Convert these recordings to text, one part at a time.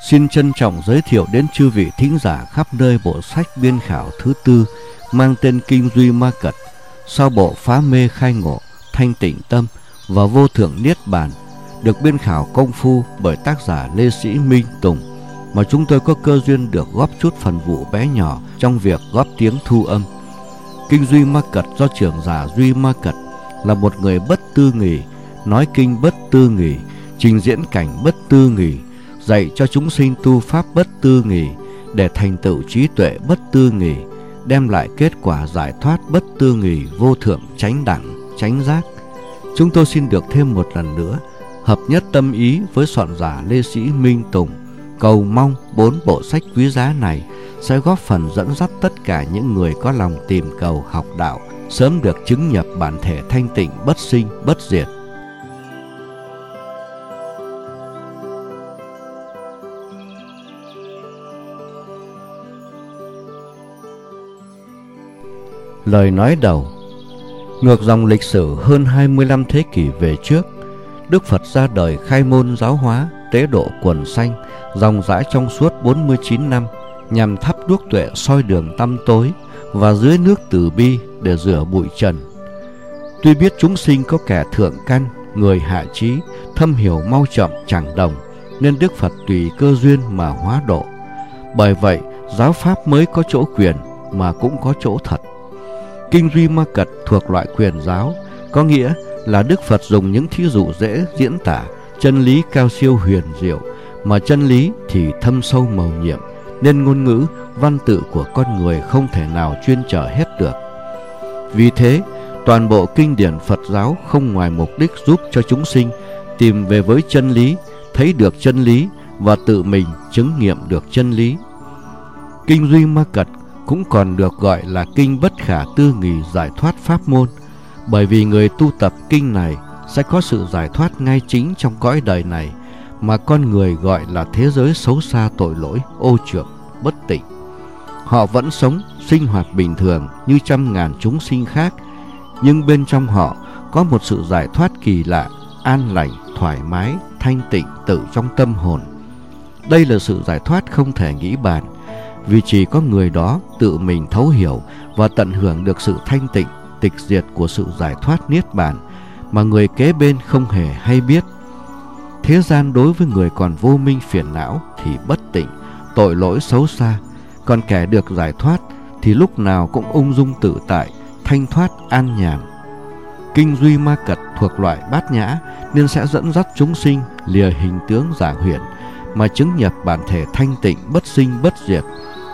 Xin trân trọng giới thiệu đến chư vị thính giả khắp nơi bộ sách biên khảo thứ tư mang tên Kinh Duy Ma Cật, sau bộ Phá Mê Khai Ngộ, Thanh Tịnh Tâm và Vô Thượng Niết Bàn, được biên khảo công phu bởi tác giả Lê Sĩ Minh Tùng, mà chúng tôi có cơ duyên được góp chút phần vụ bé nhỏ trong việc góp tiếng thu âm. Kinh Duy Ma Cật do trưởng giả Duy Ma Cật là một người bất tư nghì, nói kinh bất tư nghì, trình diễn cảnh bất tư nghì, dạy cho chúng sinh tu pháp bất tư nghì để thành tựu trí tuệ bất tư nghì, đem lại kết quả giải thoát bất tư nghì, vô thượng chánh đẳng, chánh giác. Chúng tôi xin được thêm một lần nữa hợp nhất tâm ý với soạn giả Lê Sĩ Minh Tùng, cầu mong 4 bộ sách quý giá này sẽ góp phần dẫn dắt tất cả những người có lòng tìm cầu học đạo sớm được chứng nhập bản thể thanh tịnh bất sinh bất diệt. Lời nói đầu. Ngược dòng lịch sử hơn 25 thế kỷ về trước, Đức Phật ra đời khai môn giáo hóa, tế độ quần sanh, ròng rãi trong suốt 49 năm, nhằm thắp đuốc tuệ soi đường tăm tối và dưới nước từ bi để rửa bụi trần. Tuy biết chúng sinh có kẻ thượng căn, người hạ trí, thâm hiểu mau chậm chẳng đồng, nên Đức Phật tùy cơ duyên mà hóa độ. Bởi vậy, giáo pháp mới có chỗ quyền mà cũng có chỗ thật. Kinh Duy Ma Cật thuộc loại quyền giáo, có nghĩa là Đức Phật dùng những thí dụ dễ diễn tả chân lý cao siêu huyền diệu, mà chân lý thì thâm sâu mầu nhiệm, nên ngôn ngữ, văn tự của con người không thể nào chuyên trở hết được. Vì thế, toàn bộ kinh điển Phật giáo không ngoài mục đích giúp cho chúng sinh tìm về với chân lý, thấy được chân lý và tự mình chứng nghiệm được chân lý. Kinh Duy Ma Cật cũng còn được gọi là kinh bất khả tư nghì giải thoát pháp môn, bởi vì người tu tập kinh này sẽ có sự giải thoát ngay chính trong cõi đời này, mà con người gọi là thế giới xấu xa tội lỗi, ô trược, bất tịnh. Họ vẫn sống, sinh hoạt bình thường như trăm ngàn chúng sinh khác, nhưng bên trong họ có một sự giải thoát kỳ lạ, an lành, thoải mái, thanh tịnh tự trong tâm hồn. Đây là sự giải thoát không thể nghĩ bàn, vì chỉ có người đó tự mình thấu hiểu và tận hưởng được sự thanh tịnh, tịch diệt của sự giải thoát niết bàn, mà người kế bên không hề hay biết. Thế gian đối với người còn vô minh phiền não thì bất tịnh, tội lỗi xấu xa, còn kẻ được giải thoát thì lúc nào cũng ung dung tự tại, thanh thoát an nhàn. Kinh Duy Ma Cật thuộc loại bát nhã nên sẽ dẫn dắt chúng sinh lìa hình tướng giả huyễn mà chứng nhập bản thể thanh tịnh bất sinh bất diệt.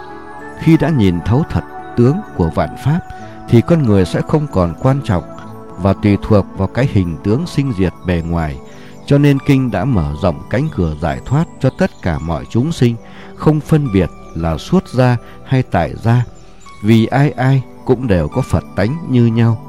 Khi đã nhìn thấu thật tướng của vạn pháp thì con người sẽ không còn quan trọng và tùy thuộc vào cái hình tướng sinh diệt bề ngoài, cho nên kinh đã mở rộng cánh cửa giải thoát cho tất cả mọi chúng sinh, không phân biệt là xuất gia hay tại gia, vì ai ai cũng đều có Phật tánh như nhau.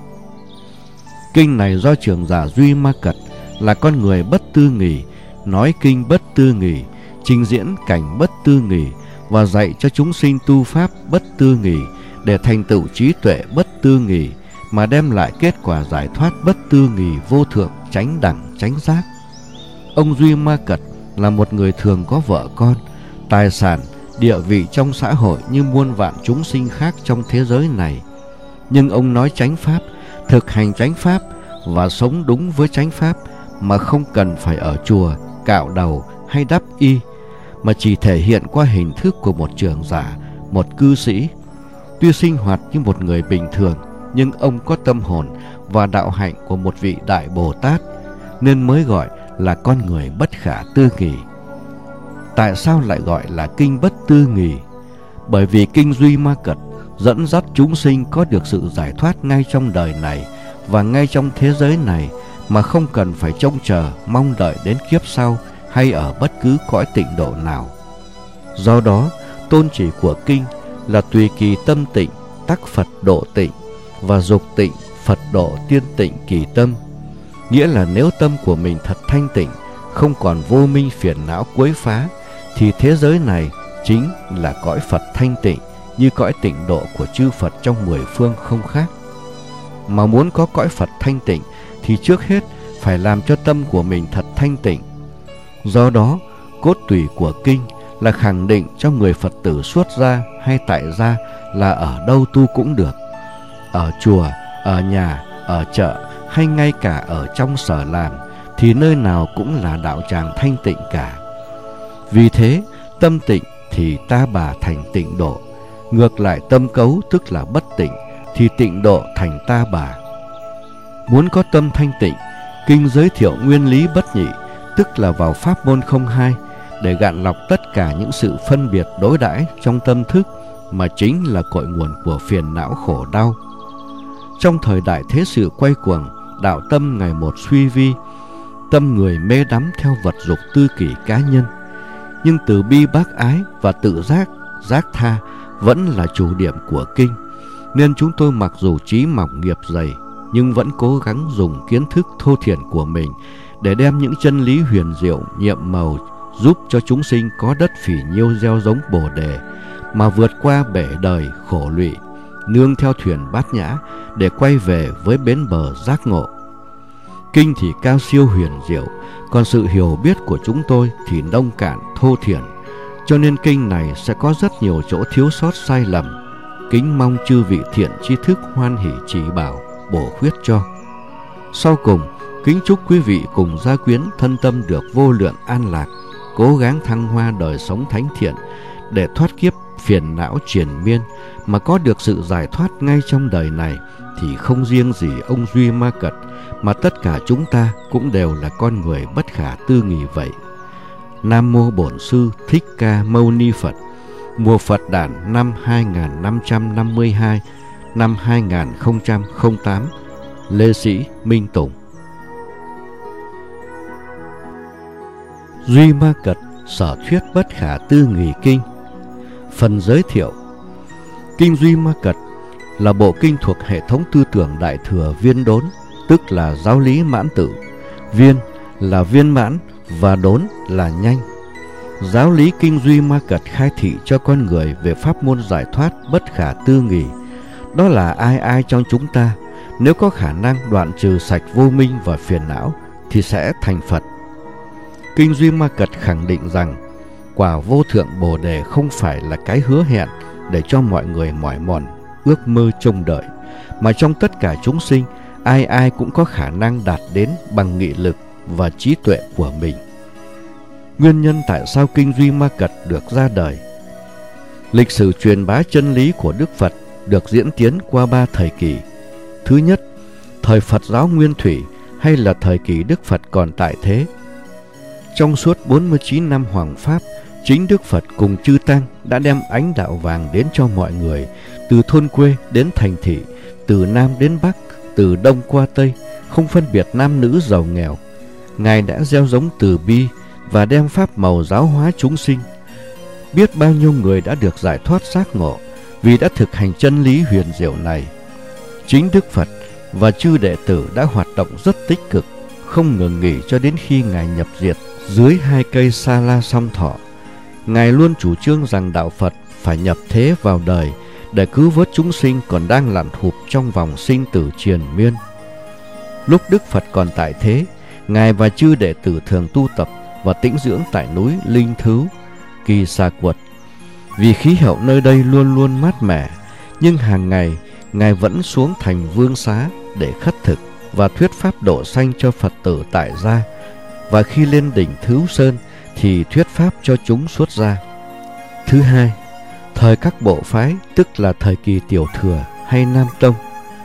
Kinh này do trưởng giả Duy Ma Cật là con người bất tư nghì, nói kinh bất tư nghì, trình diễn cảnh bất tư nghì và dạy cho chúng sinh tu pháp bất tư nghì để thành tựu trí tuệ bất tư nghì, mà đem lại kết quả giải thoát bất tư nghì, vô thượng chánh đẳng chánh giác. Ông Duy Ma Cật là một người thường có vợ con, tài sản, địa vị trong xã hội như muôn vạn chúng sinh khác trong thế giới này. Nhưng ông nói chánh pháp, thực hành chánh pháp và sống đúng với chánh pháp, mà không cần phải ở chùa, cạo đầu hay đắp y, mà chỉ thể hiện qua hình thức của một trưởng giả, một cư sĩ. Tuy sinh hoạt như một người bình thường, nhưng ông có tâm hồn và đạo hạnh của một vị Đại Bồ Tát, nên mới gọi là con người bất khả tư nghì. Tại sao lại gọi là kinh bất tư nghì? Bởi vì kinh Duy Ma Cật dẫn dắt chúng sinh có được sự giải thoát ngay trong đời này và ngay trong thế giới này, mà không cần phải trông chờ, mong đợi đến kiếp sau hay ở bất cứ cõi tịnh độ nào. Do đó, tôn chỉ của kinh là tùy kỳ tâm tịnh, tắc Phật độ tịnh, và dục tịnh, Phật độ tiên tịnh kỳ tâm. Nghĩa là nếu tâm của mình thật thanh tịnh, không còn vô minh phiền não quấy phá, thì thế giới này chính là cõi Phật thanh tịnh, như cõi tịnh độ của chư Phật trong 10 phương không khác. Mà muốn có cõi Phật thanh tịnh thì trước hết phải làm cho tâm của mình thật thanh tịnh. Do đó, cốt tủy của kinh là khẳng định cho người Phật tử xuất gia hay tại gia là ở đâu tu cũng được, ở chùa, ở nhà, ở chợ hay ngay cả ở trong sở làm, thì nơi nào cũng là đạo tràng thanh tịnh cả. Vì thế, tâm tịnh thì ta bà thành tịnh độ, ngược lại tâm cấu tức là bất tịnh thì tịnh độ thành ta bà. Muốn có tâm thanh tịnh, kinh giới thiệu nguyên lý bất nhị, tức là vào pháp môn không hai, để gạn lọc tất cả những sự phân biệt đối đãi trong tâm thức mà chính là cội nguồn của phiền não khổ đau. Trong thời đại thế sự quay cuồng, đạo tâm ngày một suy vi, tâm người mê đắm theo vật dục tư kỷ cá nhân, nhưng từ bi bác ái và tự giác, giác tha vẫn là chủ điểm của kinh. Nên chúng tôi mặc dù trí mỏng nghiệp dày, nhưng vẫn cố gắng dùng kiến thức thô thiển của mình để đem những chân lý huyền diệu, nhiệm màu, giúp cho chúng sinh có đất phỉ nhiêu gieo giống Bồ Đề, mà vượt qua bể đời khổ lụy, nương theo thuyền bát nhã để quay về với bến bờ giác ngộ. Kinh thì cao siêu huyền diệu, còn sự hiểu biết của chúng tôi thì nông cạn thô thiển, cho nên kinh này sẽ có rất nhiều chỗ thiếu sót sai lầm. Kính mong chư vị thiện tri thức hoan hỷ chỉ bảo, bổ khuyết cho. Sau cùng, kính chúc quý vị cùng gia quyến thân tâm được vô lượng an lạc, cố gắng thăng hoa đời sống thánh thiện để thoát kiếp phiền não triền miên, mà có được sự giải thoát ngay trong đời này, thì không riêng gì ông Duy Ma Cật, mà tất cả chúng ta cũng đều là con người bất khả tư nghị vậy. Nam Mô Bổn Sư Thích Ca Mâu Ni Phật. Mùa Phật đản năm 2552, năm 2008. Lê Sĩ Minh Tùng. Duy Ma Cật sở thuyết bất khả tư nghị kinh. Phần giới thiệu. Kinh Duy Ma Cật là bộ kinh thuộc hệ thống tư tưởng Đại Thừa Viên Đốn, tức là giáo lý mãn tự. Viên là viên mãn và đốn là nhanh. Giáo lý kinh Duy Ma Cật khai thị cho con người về pháp môn giải thoát bất khả tư nghị. Đó là ai trong chúng ta, nếu có khả năng đoạn trừ sạch vô minh và phiền não thì sẽ thành Phật. Kinh Duy Ma Cật khẳng định rằng quả vô thượng Bồ Đề không phải là cái hứa hẹn để cho mọi người mỏi mòn ước mơ trông đợi, mà trong tất cả chúng sinh, ai cũng có khả năng đạt đến bằng nghị lực và trí tuệ của mình. Nguyên nhân tại sao kinh Duy Ma Cật được ra đời. Lịch sử truyền bá chân lý của Đức Phật được diễn tiến qua 3 thời kỳ. Thứ nhất, thời Phật giáo nguyên thủy, hay là thời kỳ Đức Phật còn tại thế. Trong suốt 49 năm hoàng pháp, chính Đức Phật cùng chư tăng đã đem ánh đạo vàng đến cho mọi người, từ thôn quê đến thành thị, từ Nam đến Bắc, từ Đông qua Tây, không phân biệt nam nữ giàu nghèo. Ngài đã gieo giống từ bi và đem pháp màu giáo hóa chúng sinh. Biết bao nhiêu người đã được giải thoát giác ngộ vì đã thực hành chân lý huyền diệu này. Chính Đức Phật và chư đệ tử đã hoạt động rất tích cực, không ngừng nghỉ cho đến khi Ngài nhập diệt dưới 2 cây sa la song thọ. Ngài luôn chủ trương rằng đạo Phật phải nhập thế vào đời để cứu vớt chúng sinh còn đang lặn thụp trong vòng sinh tử triền miên. Lúc Đức Phật còn tại thế, Ngài và chư đệ tử thường tu tập và tĩnh dưỡng tại núi Linh Thứu, Kỳ Xà Quật. Vì khí hậu nơi đây luôn luôn mát mẻ, nhưng hàng ngày Ngài vẫn xuống thành Vương Xá để khất thực và thuyết pháp độ sanh cho Phật tử tại gia, và khi lên đỉnh Thứu Sơn thì thuyết pháp cho chúng xuất gia. Thứ hai, thời các bộ phái, tức là thời kỳ Tiểu Thừa hay Nam Tông.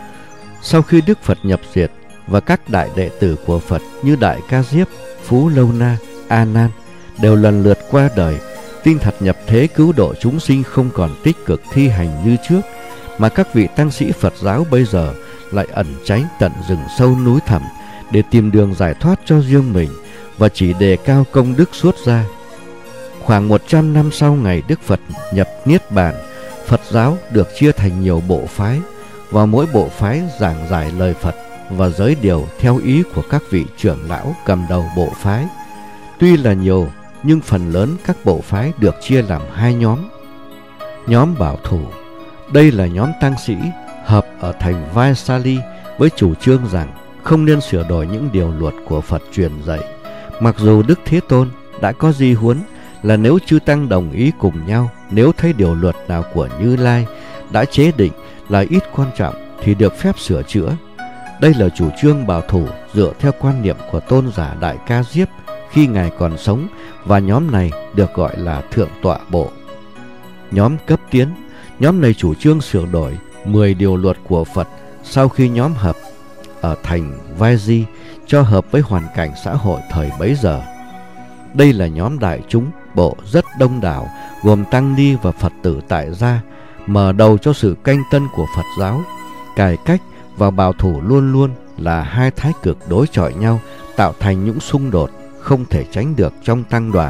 Sau khi Đức Phật nhập diệt và các đại đệ tử của Phật như Đại Ca Diếp, Phú Lâu Na, A Nan đều lần lượt qua đời, tinh thật nhập thế cứu độ chúng sinh không còn tích cực thi hành như trước, mà các vị tăng sĩ Phật giáo bây giờ lại ẩn tránh tận rừng sâu núi thẳm để tìm đường giải thoát cho riêng mình và chỉ đề cao công đức xuất gia. Khoảng 100 năm sau ngày Đức Phật nhập Niết Bàn, Phật giáo được chia thành nhiều bộ phái, và mỗi bộ phái giảng giải lời Phật và giới điều theo ý của các vị trưởng lão cầm đầu bộ phái. Tuy là nhiều, nhưng phần lớn các bộ phái được chia làm 2 nhóm. Nhóm bảo thủ, đây là nhóm tăng sĩ hợp ở thành Vaisali với chủ trương rằng không nên sửa đổi những điều luật của Phật truyền dạy. Mặc dù Đức Thế Tôn đã có di huấn là nếu chư tăng đồng ý cùng nhau, nếu thấy điều luật nào của Như Lai đã chế định là ít quan trọng thì được phép sửa chữa. Đây là chủ trương bảo thủ dựa theo quan niệm của tôn giả Đại Ca Diếp khi Ngài còn sống, và nhóm này được gọi là Thượng Tọa Bộ. Nhóm cấp tiến, nhóm này chủ trương sửa đổi 10 điều luật của Phật sau khi nhóm họp ở thành Vaiji cho hợp với hoàn cảnh xã hội thời bấy giờ. Đây là nhóm đại chúng bộ rất đông đảo, gồm tăng ni và Phật tử tại gia, mở đầu cho sự canh tân của Phật giáo. Cải cách và bảo thủ luôn luôn là hai thái cực đối chọi nhau, tạo thành những xung đột không thể tránh được trong tăng đoàn.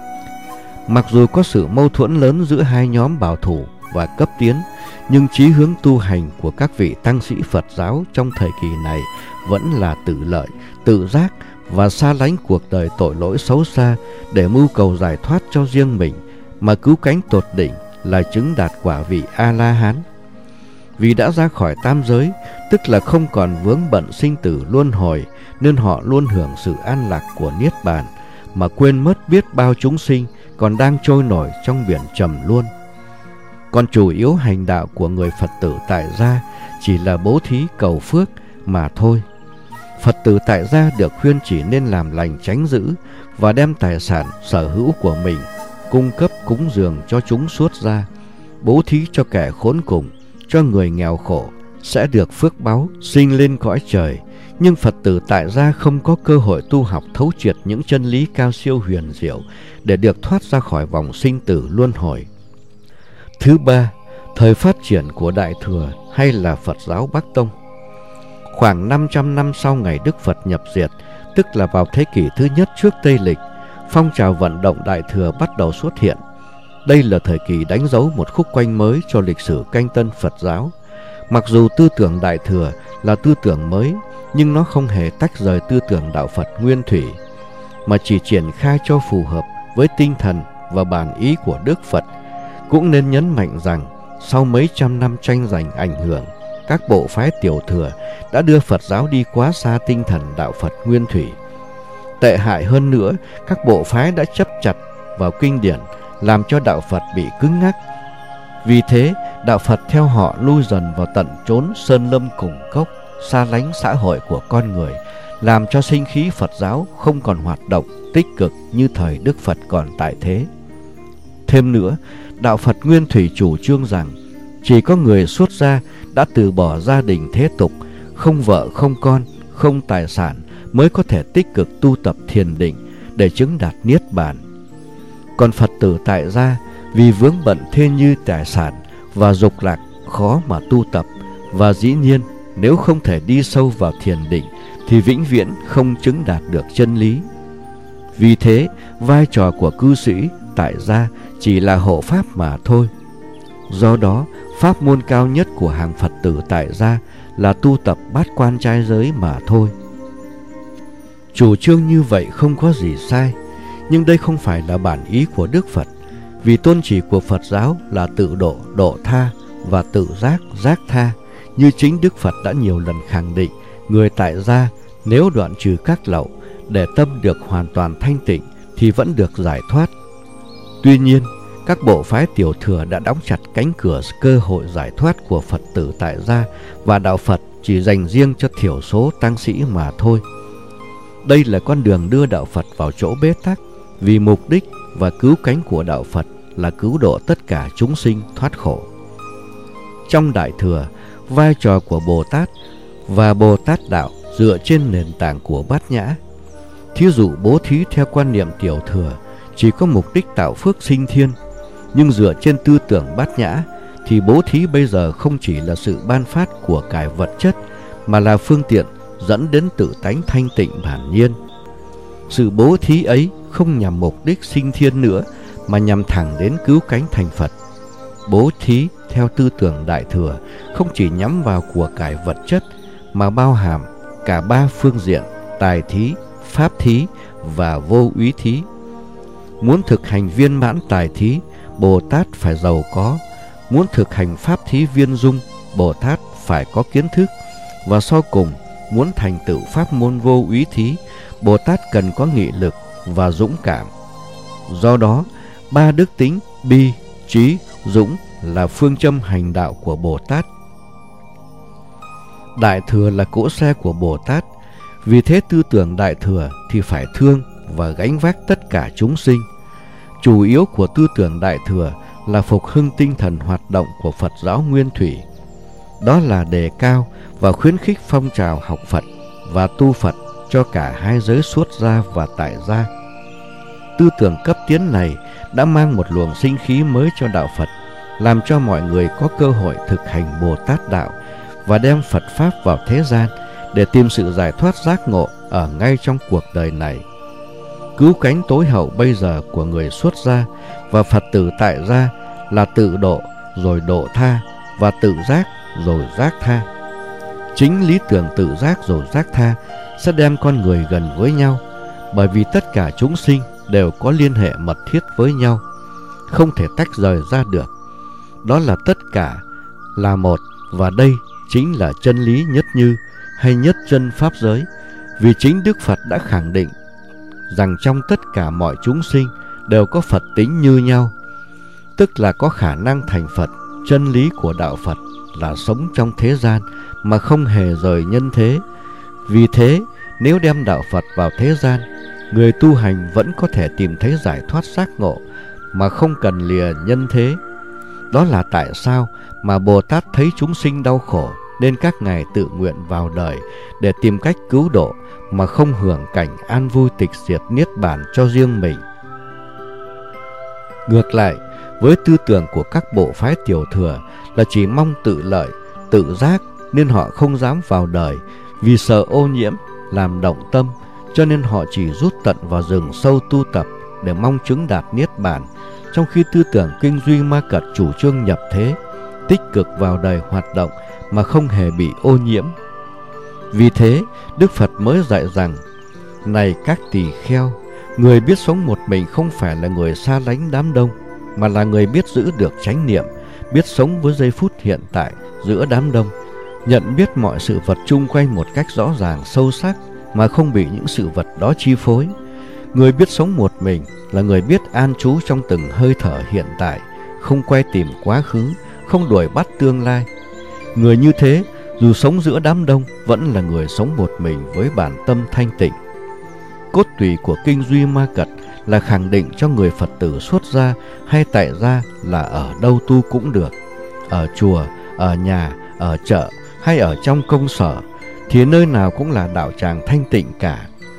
Mặc dù có sự mâu thuẫn lớn giữa hai nhóm bảo thủ và cấp tiến, nhưng chí hướng tu hành của các vị tăng sĩ Phật giáo trong thời kỳ này vẫn là tự lợi, tự giác và xa lánh cuộc đời tội lỗi xấu xa để mưu cầu giải thoát cho riêng mình, mà cứu cánh tột đỉnh là chứng đạt quả vị A-la-hán. Vì đã ra khỏi tam giới, tức là không còn vướng bận sinh tử luân hồi, nên họ luôn hưởng sự an lạc của Niết Bàn, mà quên mất biết bao chúng sinh còn đang trôi nổi trong biển trầm luân. Còn chủ yếu hành đạo của người Phật tử tại gia chỉ là bố thí cầu phước mà thôi. Phật tử tại gia được khuyên chỉ nên làm lành tránh dữ và đem tài sản sở hữu của mình cung cấp cúng dường cho chúng xuất gia, bố thí cho kẻ khốn cùng, cho người nghèo khổ, sẽ được phước báu sinh lên cõi trời. Nhưng Phật tử tại gia không có cơ hội tu học thấu triệt những chân lý cao siêu huyền diệu để được thoát ra khỏi vòng sinh tử luân hồi. Thứ ba, thời phát triển của Đại Thừa hay là Phật giáo Bắc Tông. Khoảng 500 năm sau ngày Đức Phật nhập diệt, tức là vào thế kỷ thứ nhất trước Tây Lịch, phong trào vận động Đại Thừa bắt đầu xuất hiện. Đây là thời kỳ đánh dấu một khúc quanh mới cho lịch sử canh tân Phật giáo. Mặc dù tư tưởng Đại Thừa là tư tưởng mới, nhưng nó không hề tách rời tư tưởng đạo Phật nguyên thủy, mà chỉ triển khai cho phù hợp với tinh thần và bản ý của Đức Phật. Cũng nên nhấn mạnh rằng, sau mấy trăm năm tranh giành ảnh hưởng, các bộ phái tiểu thừa đã đưa Phật giáo đi quá xa tinh thần đạo Phật nguyên thủy. Tệ hại hơn nữa, các bộ phái đã chấp chặt vào kinh điển, làm cho đạo Phật bị cứng ngắc. Vì thế, đạo Phật theo họ lui dần vào tận chốn sơn lâm cùng cốc, xa lánh xã hội của con người, làm cho sinh khí Phật giáo không còn hoạt động tích cực như thời Đức Phật còn tại thế. Thêm nữa, đạo Phật nguyên thủy chủ trương rằng chỉ có người xuất gia đã từ bỏ gia đình thế tục, không vợ không con, không tài sản mới có thể tích cực tu tập thiền định để chứng đạt Niết Bàn. Còn Phật tử tại gia vì vướng bận thêm như tài sản và dục lạc khó mà tu tập, và dĩ nhiên nếu không thể đi sâu vào thiền định thì vĩnh viễn không chứng đạt được chân lý. Vì thế, vai trò của cư sĩ tại gia chỉ là hộ pháp mà thôi. Do đó, pháp môn cao nhất của hàng Phật tử tại gia là tu tập bát quan trai giới mà thôi. Chủ trương như vậy không có gì sai, nhưng đây không phải là bản ý của Đức Phật, vì tôn chỉ của Phật giáo là tự độ, độ tha và tự giác, giác tha. Như chính Đức Phật đã nhiều lần khẳng định, người tại gia nếu đoạn trừ các lậu để tâm được hoàn toàn thanh tịnh thì vẫn được giải thoát. Tuy nhiên, các bộ phái tiểu thừa đã đóng chặt cánh cửa cơ hội giải thoát của Phật tử tại gia, và đạo Phật chỉ dành riêng cho thiểu số tăng sĩ mà thôi. Đây là con đường đưa đạo Phật vào chỗ bế tắc, vì mục đích và cứu cánh của đạo Phật là cứu độ tất cả chúng sinh thoát khổ. Trong Đại Thừa, vai trò của Bồ Tát và Bồ Tát đạo dựa trên nền tảng của Bát Nhã. Thí dụ bố thí theo quan niệm tiểu thừa chỉ có mục đích tạo phước sinh thiên, nhưng dựa trên tư tưởng Bát Nhã thì bố thí bây giờ không chỉ là sự ban phát của cải vật chất, mà là phương tiện dẫn đến tự tánh thanh tịnh bản nhiên. Sự bố thí ấy không nhằm mục đích sinh thiên nữa, mà nhằm thẳng đến cứu cánh thành Phật. Bố thí theo tư tưởng Đại Thừa không chỉ nhắm vào của cải vật chất, mà bao hàm cả ba phương diện tài thí, pháp thí và vô úy thí. Muốn thực hành viên mãn tài thí, Bồ Tát phải giàu có. Muốn thực hành pháp thí viên dung, Bồ Tát phải có kiến thức. Và sau cùng, muốn thành tựu pháp môn vô úy thí, Bồ Tát cần có nghị lực và dũng cảm. Do đó, ba đức tính bi, trí, dũng là phương châm hành đạo của Bồ Tát. Đại thừa là cỗ xe của Bồ Tát. Vì thế tư tưởng đại thừa thì phải thương và gánh vác tất cả chúng sinh. Chủ yếu của tư tưởng đại thừa là phục hưng tinh thần hoạt động của Phật giáo Nguyên Thủy. Đó là đề cao và khuyến khích phong trào học Phật và tu Phật cho cả hai giới xuất gia và tại gia. Tư tưởng cấp tiến này đã mang một luồng sinh khí mới cho đạo Phật, làm cho mọi người có cơ hội thực hành Bồ Tát đạo và đem Phật Pháp vào thế gian để tìm sự giải thoát giác ngộ ở ngay trong cuộc đời này. Cứu cánh tối hậu bây giờ của người xuất gia và Phật tử tại gia là tự độ rồi độ tha và tự giác rồi giác tha. Chính lý tưởng tự giác rồi giác tha sẽ đem con người gần với nhau, bởi vì tất cả chúng sinh đều có liên hệ mật thiết với nhau, không thể tách rời ra được. Đó là tất cả là một, và đây chính là chân lý nhất như hay nhất chân pháp giới. Vì chính Đức Phật đã khẳng định rằng trong tất cả mọi chúng sinh đều có Phật tính như nhau, tức là có khả năng thành Phật. Chân lý của đạo Phật là sống trong thế gian mà không hề rời nhân thế. Vì thế, nếu đem đạo Phật vào thế gian, người tu hành vẫn có thể tìm thấy giải thoát giác ngộ mà không cần lìa nhân thế. Đó là tại sao mà Bồ Tát thấy chúng sinh đau khổ nên các ngài tự nguyện vào đời để tìm cách cứu độ mà không hưởng cảnh an vui tịch diệt niết bàn cho riêng mình. Ngược lại, với tư tưởng của các bộ phái tiểu thừa là chỉ mong tự lợi, tự giác, nên họ không dám vào đời, vì sợ ô nhiễm, làm động tâm, cho nên họ chỉ rút tận vào rừng sâu tu tập để mong chứng đạt niết bàn. Trong khi tư tưởng Kinh Duy Ma Cật chủ trương nhập thế, tích cực vào đời hoạt động mà không hề bị ô nhiễm. Vì thế, Đức Phật mới dạy rằng: này các tỳ kheo, người biết sống một mình không phải là người xa lánh đám đông, mà là người biết giữ được chánh niệm, biết sống với giây phút hiện tại giữa đám đông, nhận biết mọi sự vật chung quanh một cách rõ ràng sâu sắc mà không bị những sự vật đó chi phối. Người biết sống một mình là người biết an trú trong từng hơi thở hiện tại, không quay tìm quá khứ, không đuổi bắt tương lai. Người như thế, dù sống giữa đám đông, vẫn là người sống một mình với bản tâm thanh tịnh. Cốt tủy của Kinh Duy Ma Cật là khẳng định cho người Phật tử xuất gia hay tại gia là ở đâu tu cũng được, ở chùa, ở nhà, ở chợ hay ở trong công sở, thì nơi nào cũng là đạo tràng thanh tịnh cả.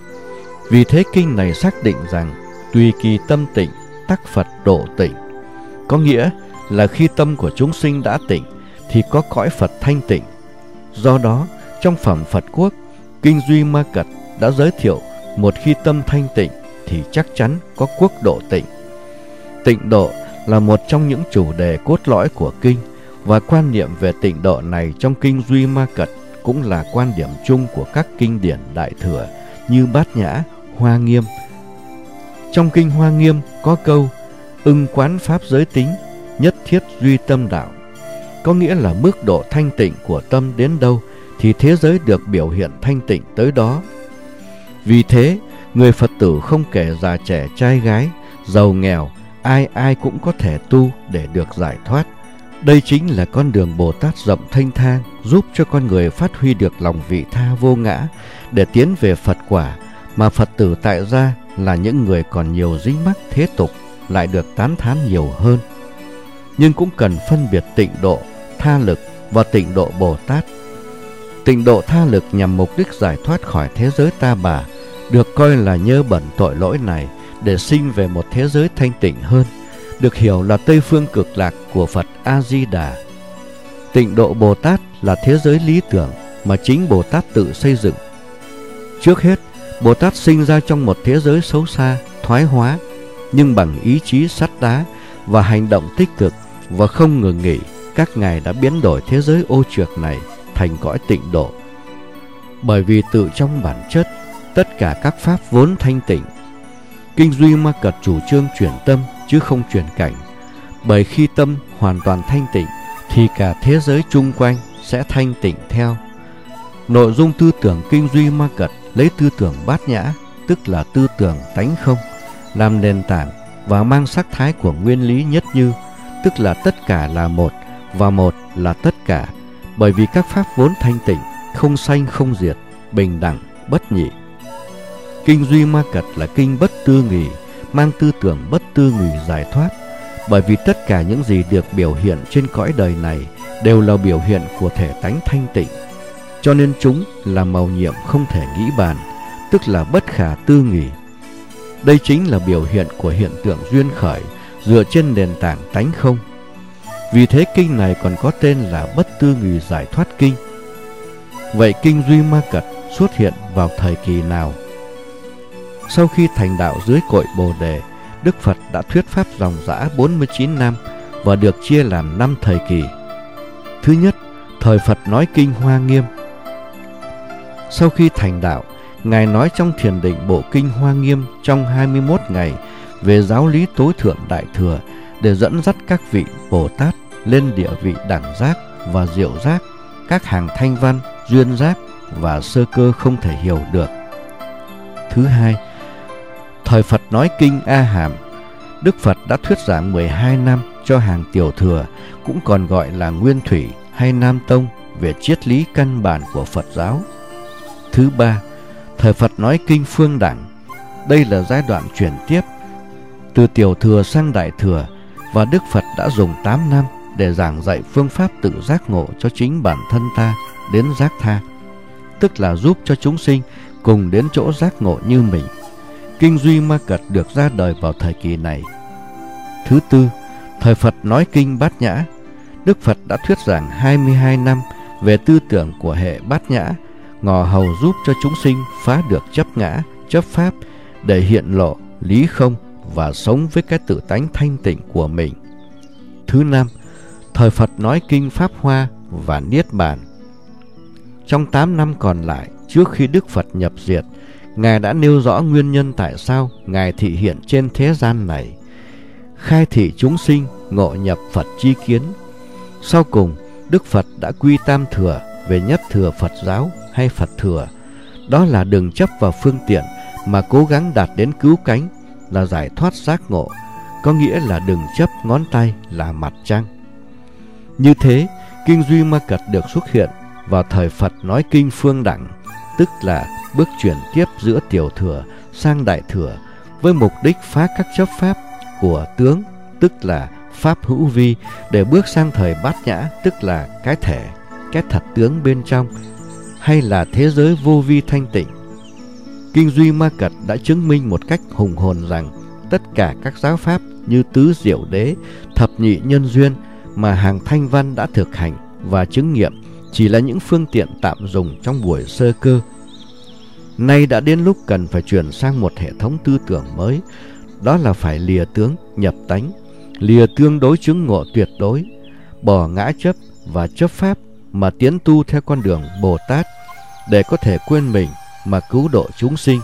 Vì thế kinh này xác định rằng tùy kỳ tâm tịnh, tắc Phật độ tịnh. Có nghĩa là khi tâm của chúng sinh đã tịnh thì có cõi Phật thanh tịnh. Do đó, trong phẩm Phật Quốc, Kinh Duy Ma Cật đã giới thiệu một khi tâm thanh tịnh thì chắc chắn có quốc độ tịnh. Tịnh độ là một trong những chủ đề cốt lõi của kinh, và quan niệm về tịnh độ này trong Kinh Duy Ma Cật cũng là quan điểm chung của các kinh điển Đại Thừa như Bát Nhã, Hoa Nghiêm. Trong Kinh Hoa Nghiêm có câu: ưng quán pháp giới tính, nhất thiết duy tâm đạo. Có nghĩa là mức độ thanh tịnh của tâm đến đâu thì thế giới được biểu hiện thanh tịnh tới đó. Vì thế, người Phật tử không kể già trẻ trai gái, giàu nghèo, ai ai cũng có thể tu để được giải thoát. Đây chính là con đường Bồ Tát rộng thanh thang, giúp cho con người phát huy được lòng vị tha vô ngã để tiến về Phật quả, mà Phật tử tại gia là những người còn nhiều dính mắc thế tục lại được tán thán nhiều hơn. Nhưng cũng cần phân biệt tịnh độ, tha lực và tịnh độ Bồ Tát. Tịnh độ tha lực nhằm mục đích giải thoát khỏi thế giới ta bà, được coi là nhơ bẩn tội lỗi này để sinh về một thế giới thanh tịnh hơn, được hiểu là Tây phương cực lạc của Phật A-di-đà. Tịnh độ Bồ Tát là thế giới lý tưởng mà chính Bồ Tát tự xây dựng. Trước hết, Bồ Tát sinh ra trong một thế giới xấu xa, thoái hóa, nhưng bằng ý chí sắt đá và hành động tích cực và không ngừng nghỉ, các ngài đã biến đổi thế giới ô trược này thành cõi tịnh độ. Bởi vì tự trong bản chất, tất cả các pháp vốn thanh tịnh. Kinh Duy Ma Cật chủ trương chuyển tâm chứ không chuyển cảnh. Bởi khi tâm hoàn toàn thanh tịnh thì cả thế giới chung quanh sẽ thanh tịnh theo. Nội dung tư tưởng Kinh Duy Ma Cật lấy tư tưởng Bát Nhã, tức là tư tưởng tánh không, làm nền tảng và mang sắc thái của nguyên lý nhất như, tức là tất cả là một và một là tất cả, bởi vì các pháp vốn thanh tịnh, không sanh không diệt, bình đẳng, bất nhị. Kinh Duy Ma Cật là kinh bất tư nghì, mang tư tưởng bất tư nghì giải thoát, bởi vì tất cả những gì được biểu hiện trên cõi đời này đều là biểu hiện của thể tánh thanh tịnh, cho nên chúng là mầu nhiệm không thể nghĩ bàn, tức là bất khả tư nghì. Đây chính là biểu hiện của hiện tượng duyên khởi dựa trên nền tảng tánh không. Vì thế kinh này còn có tên là Bất Tư Nghì Giải Thoát Kinh. Vậy kinh Duy Ma Cật xuất hiện vào thời kỳ nào? Sau khi thành đạo dưới cội Bồ Đề, Đức Phật đã thuyết pháp ròng rã 49 năm và được chia làm 5 thời kỳ. Thứ nhất, thời Phật nói kinh Hoa Nghiêm. Sau khi thành đạo, Ngài nói trong thiền định bộ kinh Hoa Nghiêm trong 21 ngày về giáo lý tối thượng đại thừa để dẫn dắt các vị Bồ Tát lên địa vị đẳng giác và diệu giác, các hàng thanh văn, duyên giác và sơ cơ không thể hiểu được. Thứ hai, thời Phật nói kinh A Hàm. Đức Phật đã thuyết giảng 12 năm cho hàng tiểu thừa, cũng còn gọi là Nguyên Thủy hay Nam Tông, về triết lý căn bản của Phật giáo. Thứ ba, thời Phật nói kinh Phương Đẳng. Đây là giai đoạn chuyển tiếp từ tiểu thừa sang đại thừa, và Đức Phật đã dùng 8 năm để giảng dạy phương pháp tự giác ngộ cho chính bản thân ta đến giác tha, tức là giúp cho chúng sinh cùng đến chỗ giác ngộ như mình. Kinh Duy Ma Cật được ra đời vào thời kỳ này. Thứ tư, thời Phật nói kinh Bát Nhã. Đức Phật đã thuyết giảng 22 năm về tư tưởng của hệ Bát Nhã, ngò hầu giúp cho chúng sinh phá được chấp ngã, chấp pháp để hiện lộ lý không và sống với cái tự tánh thanh tịnh của mình. Thứ năm, thời Phật nói kinh Pháp Hoa và Niết Bàn. Trong 8 năm còn lại trước khi Đức Phật nhập diệt, Ngài đã nêu rõ nguyên nhân tại sao Ngài thị hiện trên thế gian này, khai thị chúng sinh ngộ nhập Phật chi kiến. Sau cùng, Đức Phật đã quy tam thừa về nhất thừa Phật giáo hay Phật thừa. Đó là đừng chấp vào phương tiện mà cố gắng đạt đến cứu cánh, là giải thoát giác ngộ, có nghĩa là đừng chấp ngón tay là mặt trăng. Như thế, kinh Duy Ma Cật được xuất hiện vào thời Phật nói kinh Phương Đẳng, tức là bước chuyển tiếp giữa tiểu thừa sang đại thừa, với mục đích phá các chấp pháp của tướng, tức là pháp hữu vi, để bước sang thời Bát Nhã, tức là cái thể, cái thật tướng bên trong, hay là thế giới vô vi thanh tịnh. Kinh Duy Ma Cật đã chứng minh một cách hùng hồn rằng tất cả các giáo pháp như tứ diệu đế, thập nhị nhân duyên mà hàng thanh văn đã thực hành và chứng nghiệm chỉ là những phương tiện tạm dùng trong buổi sơ cơ. Nay đã đến lúc cần phải chuyển sang một hệ thống tư tưởng mới, đó là phải lìa tướng nhập tánh, lìa tương đối chứng ngộ tuyệt đối, bỏ ngã chấp và chấp pháp mà tiến tu theo con đường Bồ Tát, để có thể quên mình mà cứu độ chúng sinh.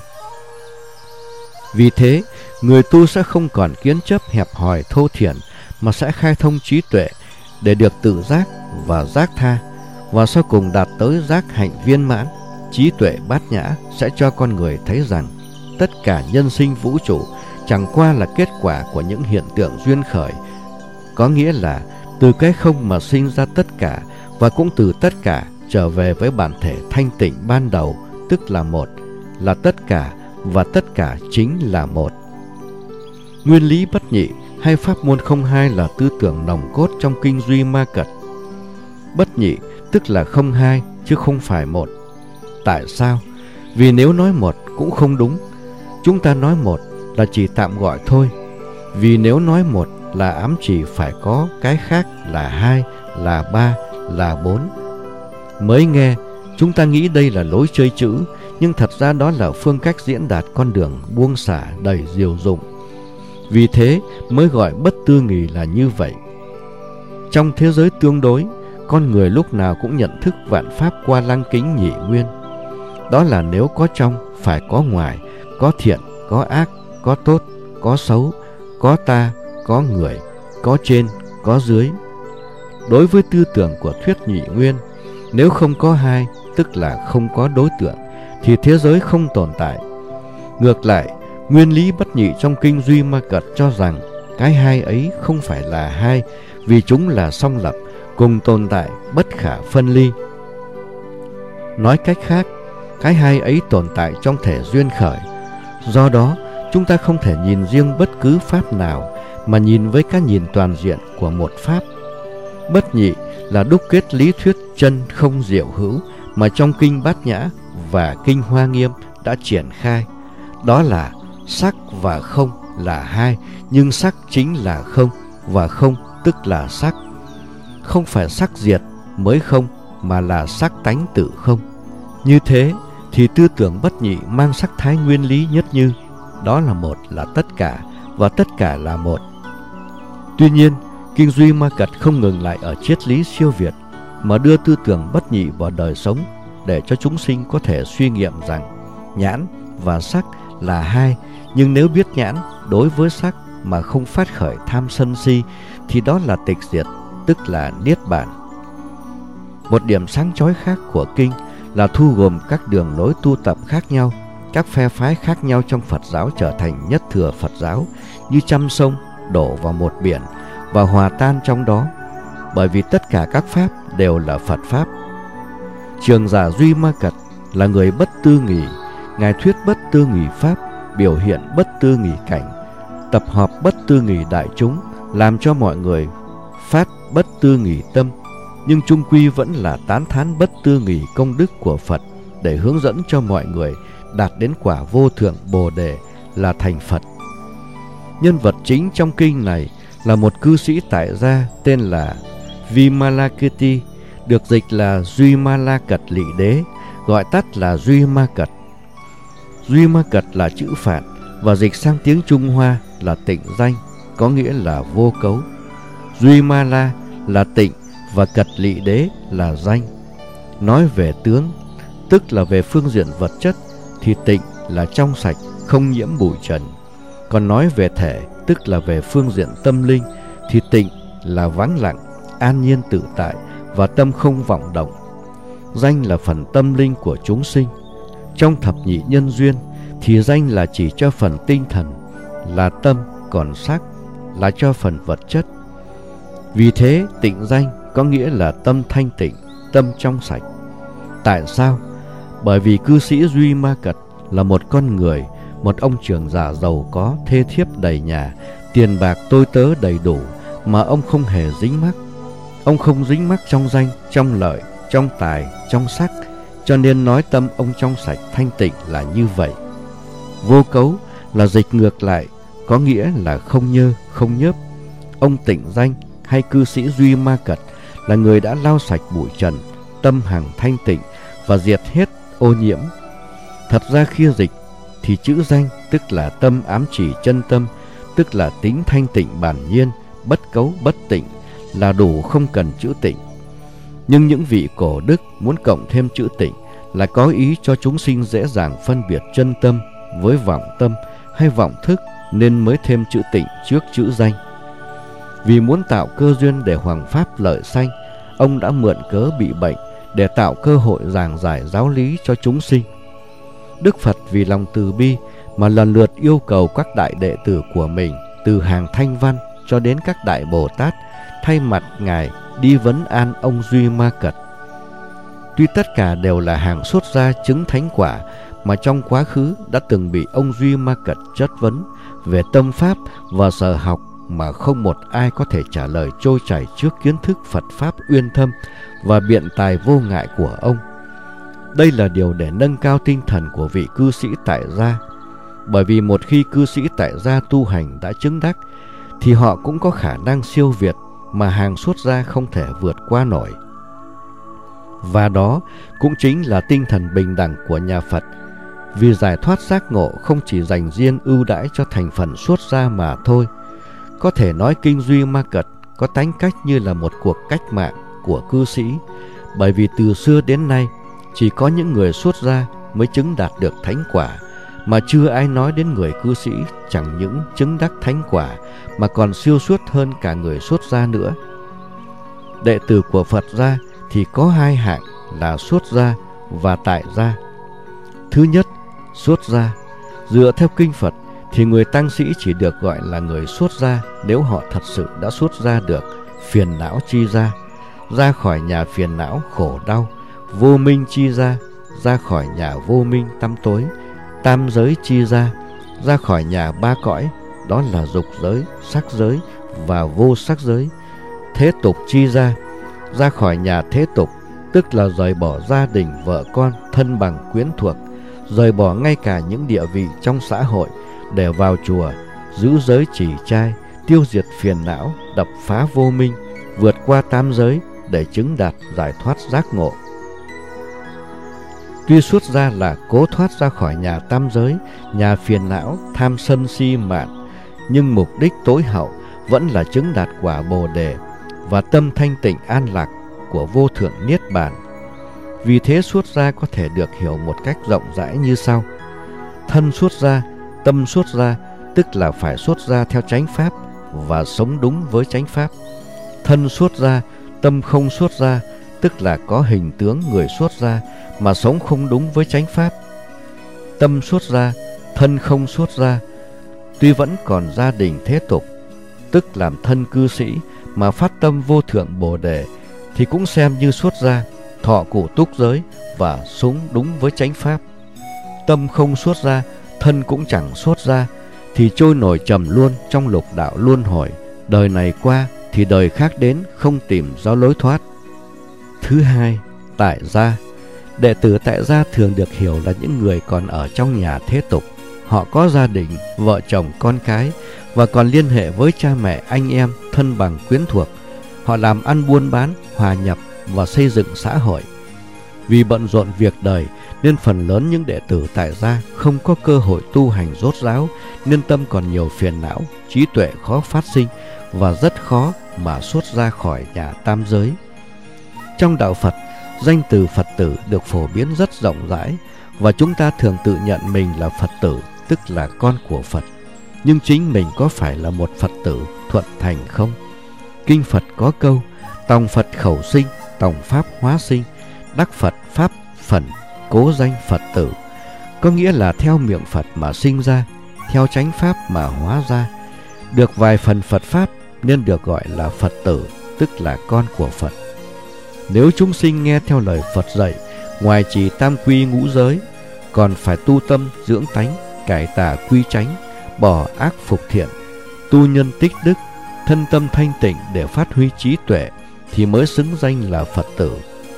Vì thế, người tu sẽ không còn kiến chấp hẹp hòi thô thiển, mà sẽ khai thông trí tuệ để được tự giác và giác tha, và sau cùng đạt tới giác hạnh viên mãn. Trí tuệ bát nhã sẽ cho con người thấy rằng tất cả nhân sinh vũ trụ chẳng qua là kết quả của những hiện tượng duyên khởi, có nghĩa là từ cái không mà sinh ra tất cả, và cũng từ tất cả trở về với bản thể thanh tịnh ban đầu, tức là một, là tất cả, và tất cả chính là một. Nguyên lý bất nhị hay pháp môn không hai là tư tưởng nòng cốt trong kinh Duy Ma Cật. Bất nhị tức là không hai chứ không phải một. Tại sao? Vì nếu nói một cũng không đúng. Chúng ta nói một là chỉ tạm gọi thôi. Vì nếu nói một là ám chỉ phải có cái khác là hai, là ba, là bốn. Mới nghe, chúng ta nghĩ đây là lối chơi chữ, nhưng thật ra đó là phương cách diễn đạt con đường buông xả đầy diệu dụng. Vì thế mới gọi bất tư nghì là như vậy. Trong thế giới tương đối, con người lúc nào cũng nhận thức vạn pháp qua lăng kính nhị nguyên. Đó là nếu có trong, phải có ngoài, có thiện, có ác, có tốt, có xấu, có ta, có người, có trên, có dưới. Đối với tư tưởng của thuyết nhị nguyên, nếu không có hai, tức là không có đối tượng, thì thế giới không tồn tại. Ngược lại, Nguyên lý bất nhị trong kinh Duy Ma Cật cho rằng cái hai ấy không phải là hai, vì chúng là song lập, cùng tồn tại, bất khả phân ly. Nói cách khác, cái hai ấy tồn tại trong thể duyên khởi. Do đó, chúng ta không thể nhìn riêng bất cứ pháp nào, mà nhìn với cái nhìn toàn diện của một pháp. Bất nhị là đúc kết lý thuyết chân không diệu hữu mà trong kinh Bát Nhã và kinh Hoa Nghiêm đã triển khai. Đó là sắc và không là hai, nhưng sắc chính là không, và không tức là sắc. Không phải sắc diệt mới không, mà là sắc tánh tự không. Như thế thì tư tưởng bất nhị mang sắc thái nguyên lý nhất như, đó là một là tất cả, và tất cả là một. Tuy nhiên, kinh Duy Ma Cật không ngừng lại ở triết lý siêu việt, mà đưa tư tưởng bất nhị vào đời sống để cho chúng sinh có thể suy nghiệm rằng nhãn và sắc là hai, nhưng nếu biết nhãn đối với sắc mà không phát khởi tham sân si thì đó là tịch diệt, tức là niết bàn. Một điểm sáng chói khác của kinh là thu gồm các đường lối tu tập khác nhau, các phe phái khác nhau trong Phật giáo trở thành nhất thừa Phật giáo, như trăm sông đổ vào một biển và hòa tan trong đó, bởi vì tất cả các pháp đều là Phật pháp. Trường giả Duy Ma Cật là người bất tư nghỉ, ngài thuyết bất tư nghỉ pháp, biểu hiện bất tư nghỉ cảnh, tập hợp bất tư nghỉ đại chúng, làm cho mọi người phát bất tư nghỉ tâm, nhưng chung quy vẫn là tán thán bất tư nghỉ công đức của Phật để hướng dẫn cho mọi người đạt đến quả vô thượng Bồ Đề là thành Phật. Nhân vật chính trong kinh này là một cư sĩ tại gia tên là Vimalakirti, được dịch là Duy Ma La Cật Lị Đế, gọi tắt là Duy Ma Cật. Duy Ma Cật là chữ Phạn và dịch sang tiếng Trung Hoa là tịnh danh, có nghĩa là vô cấu. Duy Ma La là tịnh và Cật Lị Đế là danh. Nói về tướng, tức là về phương diện vật chất, thì tịnh là trong sạch, không nhiễm bụi trần. Còn nói về thể, tức là về phương diện tâm linh, thì tịnh là vắng lặng, an nhiên tự tại và tâm không vọng động. Danh là phần tâm linh của chúng sinh. Trong thập nhị nhân duyên thì danh là chỉ cho phần tinh thần là tâm, còn sắc là cho phần vật chất. Vì thế tịnh danh có nghĩa là tâm thanh tịnh, tâm trong sạch. Tại sao? Bởi vì cư sĩ Duy Ma Cật là một con người, một ông trưởng giả giàu có, thê thiếp đầy nhà, tiền bạc tôi tớ đầy đủ, mà ông không hề dính mắc. Ông không dính mắc trong danh, trong lợi, trong tài, trong sắc, cho nên nói tâm ông trong sạch thanh tịnh là như vậy. Vô cấu là dịch ngược lại, có nghĩa là không nhơ, không nhớp. Ông tịnh danh hay cư sĩ Duy Ma Cật là người đã lau sạch bụi trần, tâm hằng thanh tịnh và diệt hết ô nhiễm. Thật ra khi dịch thì chữ danh tức là tâm ám chỉ chân tâm, tức là tính thanh tịnh bản nhiên, bất cấu bất tịnh là đủ, không cần chữ tịnh. Nhưng những vị cổ đức muốn cộng thêm chữ tịnh là có ý cho chúng sinh dễ dàng phân biệt chân tâm với vọng tâm hay vọng thức, nên mới thêm chữ tịnh trước chữ danh. Vì muốn tạo cơ duyên để hoằng pháp lợi sanh, ông đã mượn cớ bị bệnh để tạo cơ hội giảng giải giáo lý cho chúng sinh. Đức Phật vì lòng từ bi mà lần lượt yêu cầu các đại đệ tử của mình, từ hàng Thanh Văn cho đến các đại Bồ Tát, thay mặt Ngài đi vấn an ông Duy Ma Cật. Tuy tất cả đều là hàng xuất gia chứng thánh quả, mà trong quá khứ đã từng bị ông Duy Ma Cật chất vấn về tâm pháp và sở học, mà không một ai có thể trả lời trôi chảy trước kiến thức Phật Pháp uyên thâm và biện tài vô ngại của ông. Đây là điều để nâng cao tinh thần của vị cư sĩ tại gia, bởi vì một khi cư sĩ tại gia tu hành đã chứng đắc, thì họ cũng có khả năng siêu việt mà hàng xuất gia không thể vượt qua nổi. Và đó cũng chính là tinh thần bình đẳng của nhà Phật, vì giải thoát giác ngộ không chỉ dành riêng ưu đãi cho thành phần xuất gia mà thôi. Có thể nói kinh Duy Ma Cật có tánh cách như là một cuộc cách mạng của cư sĩ, bởi vì từ xưa đến nay chỉ có những người xuất gia mới chứng đạt được thánh quả, mà chưa ai nói đến người cư sĩ chẳng những chứng đắc thánh quả mà còn siêu xuất hơn cả người xuất gia nữa. Đệ tử của Phật gia thì có hai hạng là xuất gia và tại gia. Thứ nhất, xuất gia dựa theo kinh Phật thì người tăng sĩ chỉ được gọi là người xuất gia nếu họ thật sự đã xuất ra được phiền não chi ra khỏi nhà phiền não khổ đau; vô minh chi ra khỏi nhà vô minh tăm tối; tam giới chi ra khỏi nhà ba cõi, đó là dục giới, sắc giới và vô sắc giới; thế tục chi ra khỏi nhà thế tục, tức là rời bỏ gia đình, vợ con, thân bằng quyến thuộc, rời bỏ ngay cả những địa vị trong xã hội để vào chùa, giữ giới trì trai, tiêu diệt phiền não, đập phá vô minh, vượt qua tam giới để chứng đạt giải thoát giác ngộ. Tuy xuất gia là cố thoát ra khỏi nhà tam giới, nhà phiền não, tham sân si mạn, nhưng mục đích tối hậu vẫn là chứng đạt quả Bồ đề và tâm thanh tịnh an lạc của vô thượng niết bàn. Vì thế xuất gia có thể được hiểu một cách rộng rãi như sau: thân xuất gia, tâm xuất gia, tức là phải xuất gia theo chánh pháp và sống đúng với chánh pháp. Thân xuất gia, tâm không xuất gia, tức là có hình tướng người xuất gia mà sống không đúng với chánh pháp. Tâm xuất gia, thân không xuất gia, tuy vẫn còn gia đình thế tục, tức làm thân cư sĩ mà phát tâm vô thượng Bồ đề, thì cũng xem như xuất gia, thọ cụ túc giới và sống đúng với chánh pháp. Tâm không xuất gia, thân cũng chẳng xuất gia, thì trôi nổi trầm luôn trong lục đạo luân hồi, đời này qua thì đời khác đến, không tìm ra lối thoát. Thứ hai, tại gia. Đệ tử tại gia thường được hiểu là những người còn ở trong nhà thế tục. Họ có gia đình, vợ chồng, con cái và còn liên hệ với cha mẹ, anh em, thân bằng quyến thuộc. Họ làm ăn buôn bán, hòa nhập và xây dựng xã hội. Vì bận rộn việc đời nên phần lớn những đệ tử tại gia không có cơ hội tu hành rốt ráo, nên tâm còn nhiều phiền não, trí tuệ khó phát sinh và rất khó mà xuất ra khỏi nhà tam giới. Trong đạo Phật, danh từ Phật tử được phổ biến rất rộng rãi, và chúng ta thường tự nhận mình là Phật tử, tức là con của Phật. Nhưng chính mình có phải là một Phật tử thuận thành không? Kinh Phật có câu: tòng Phật khẩu sinh, tòng Pháp hóa sinh, đắc Phật Pháp phẩn, cố danh Phật tử. Có nghĩa là theo miệng Phật mà sinh ra, theo chánh Pháp mà hóa ra. Được vài phần Phật Pháp nên được gọi là Phật tử, tức là con của Phật. Nếu chúng sinh nghe theo lời Phật dạy, ngoài trì tam quy ngũ giới, còn phải tu tâm dưỡng tánh, cải tà quy chánh, bỏ ác phục thiện, tu nhân tích đức, thân tâm thanh tịnh để phát huy trí tuệ, thì mới xứng danh là Phật tử.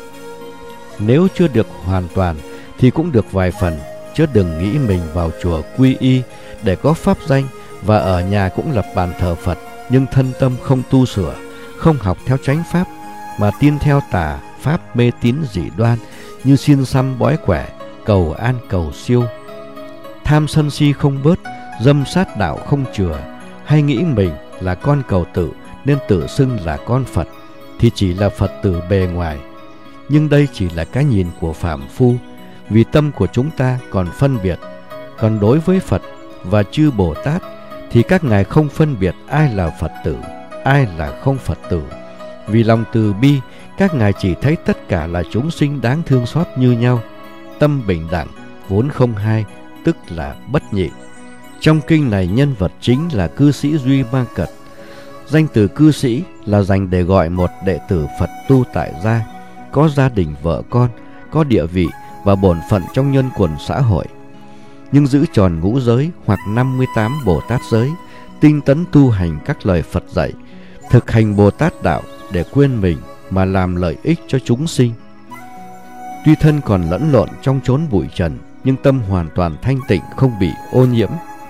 Nếu chưa được hoàn toàn thì cũng được vài phần, chứ đừng nghĩ mình vào chùa quy y để có pháp danh và ở nhà cũng lập bàn thờ Phật, nhưng thân tâm không tu sửa, không học theo chánh pháp mà tin theo tà pháp mê tín dị đoan như xin xăm bói quẻ, cầu an cầu siêu. Tham sân si không bớt, dâm sát đạo không chừa, hay nghĩ mình là con cầu tử nên tự xưng là con Phật, thì chỉ là Phật tử bề ngoài. Nhưng đây chỉ là cái nhìn của phàm phu, vì tâm của chúng ta còn phân biệt. Còn đối với Phật và chư Bồ Tát thì các ngài không phân biệt ai là Phật tử, ai là không Phật tử. Vì lòng từ bi, các ngài chỉ thấy tất cả là chúng sinh đáng thương xót như nhau. Tâm bình đẳng, vốn không hai, tức là bất nhị. Trong kinh này, nhân vật chính là cư sĩ Duy Ma Cật. Danh từ cư sĩ là dành để gọi một đệ tử Phật tu tại gia, có gia đình vợ con, có địa vị và bổn phận trong nhân quần xã hội, nhưng giữ tròn ngũ giới hoặc 58 Bồ Tát giới, tinh tấn tu hành các lời Phật dạy, thực hành Bồ Tát đạo để quên mình mà làm lợi ích cho chúng sinh. Tuy thân còn lẫn lộn trong chốn bụi trần, nhưng tâm hoàn toàn thanh tịnh, không bị ô nhiễm.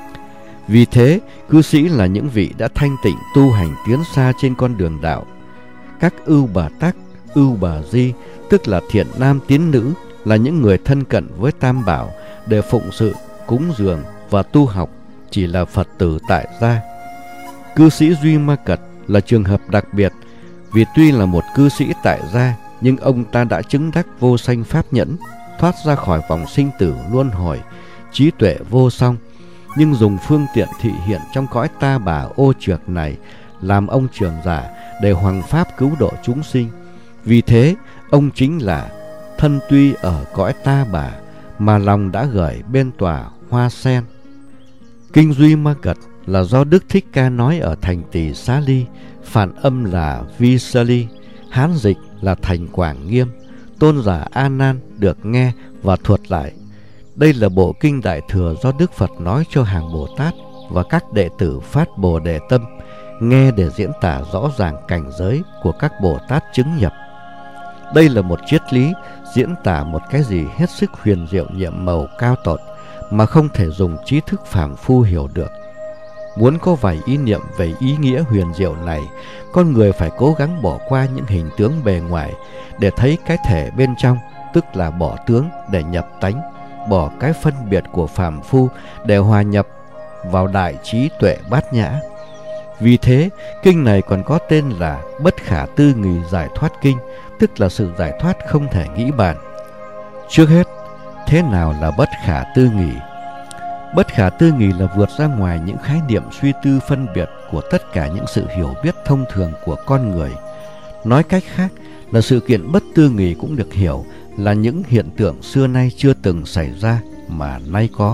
Vì thế, cư sĩ là những vị đã thanh tịnh tu hành tiến xa trên con đường đạo. Các ưu bà tắc, ưu bà di, tức là thiện nam tín nữ, là những người thân cận với Tam Bảo để phụng sự, cúng dường và tu học, chỉ là Phật tử tại gia. Cư sĩ Duy Ma Cật là trường hợp đặc biệt, vì tuy là một cư sĩ tại gia, nhưng ông ta đã chứng đắc vô sanh pháp nhẫn, thoát ra khỏi vòng sinh tử luân hồi, trí tuệ vô song, nhưng dùng phương tiện thị hiện trong cõi ta bà ô trược này làm ông trưởng giả để hoằng pháp cứu độ chúng sinh. Vì thế, ông chính là thân tuy ở cõi ta bà mà lòng đã gởi bên tòa hoa sen. Kinh Duy Ma Cật là do Đức Thích Ca nói ở thành Tỳ Xá Ly, phản âm là Visali, Hán dịch là thành Quảng Nghiêm. Tôn giả A Nan được nghe và thuật lại. Đây là bộ kinh Đại Thừa do Đức Phật nói cho hàng Bồ Tát và các đệ tử phát Bồ Đề tâm, nghe để diễn tả rõ ràng cảnh giới của các Bồ Tát chứng nhập. Đây là một triết lý diễn tả một cái gì hết sức huyền diệu nhiệm màu cao tột mà không thể dùng trí thức phàm phu hiểu được. Muốn có vài ý niệm về ý nghĩa huyền diệu này, con người phải cố gắng bỏ qua những hình tướng bề ngoài để thấy cái thể bên trong, tức là bỏ tướng để nhập tánh, bỏ cái phân biệt của phàm phu để hòa nhập vào đại trí tuệ bát nhã. Vì thế, kinh này còn có tên là Bất Khả Tư Nghì Giải Thoát Kinh, tức là sự giải thoát không thể nghĩ bàn. Trước hết, thế nào là bất khả tư nghì? Bất khả tư nghì là vượt ra ngoài những khái niệm suy tư phân biệt của tất cả những sự hiểu biết thông thường của con người. Nói cách khác là sự kiện bất tư nghì cũng được hiểu là những hiện tượng xưa nay chưa từng xảy ra mà nay có.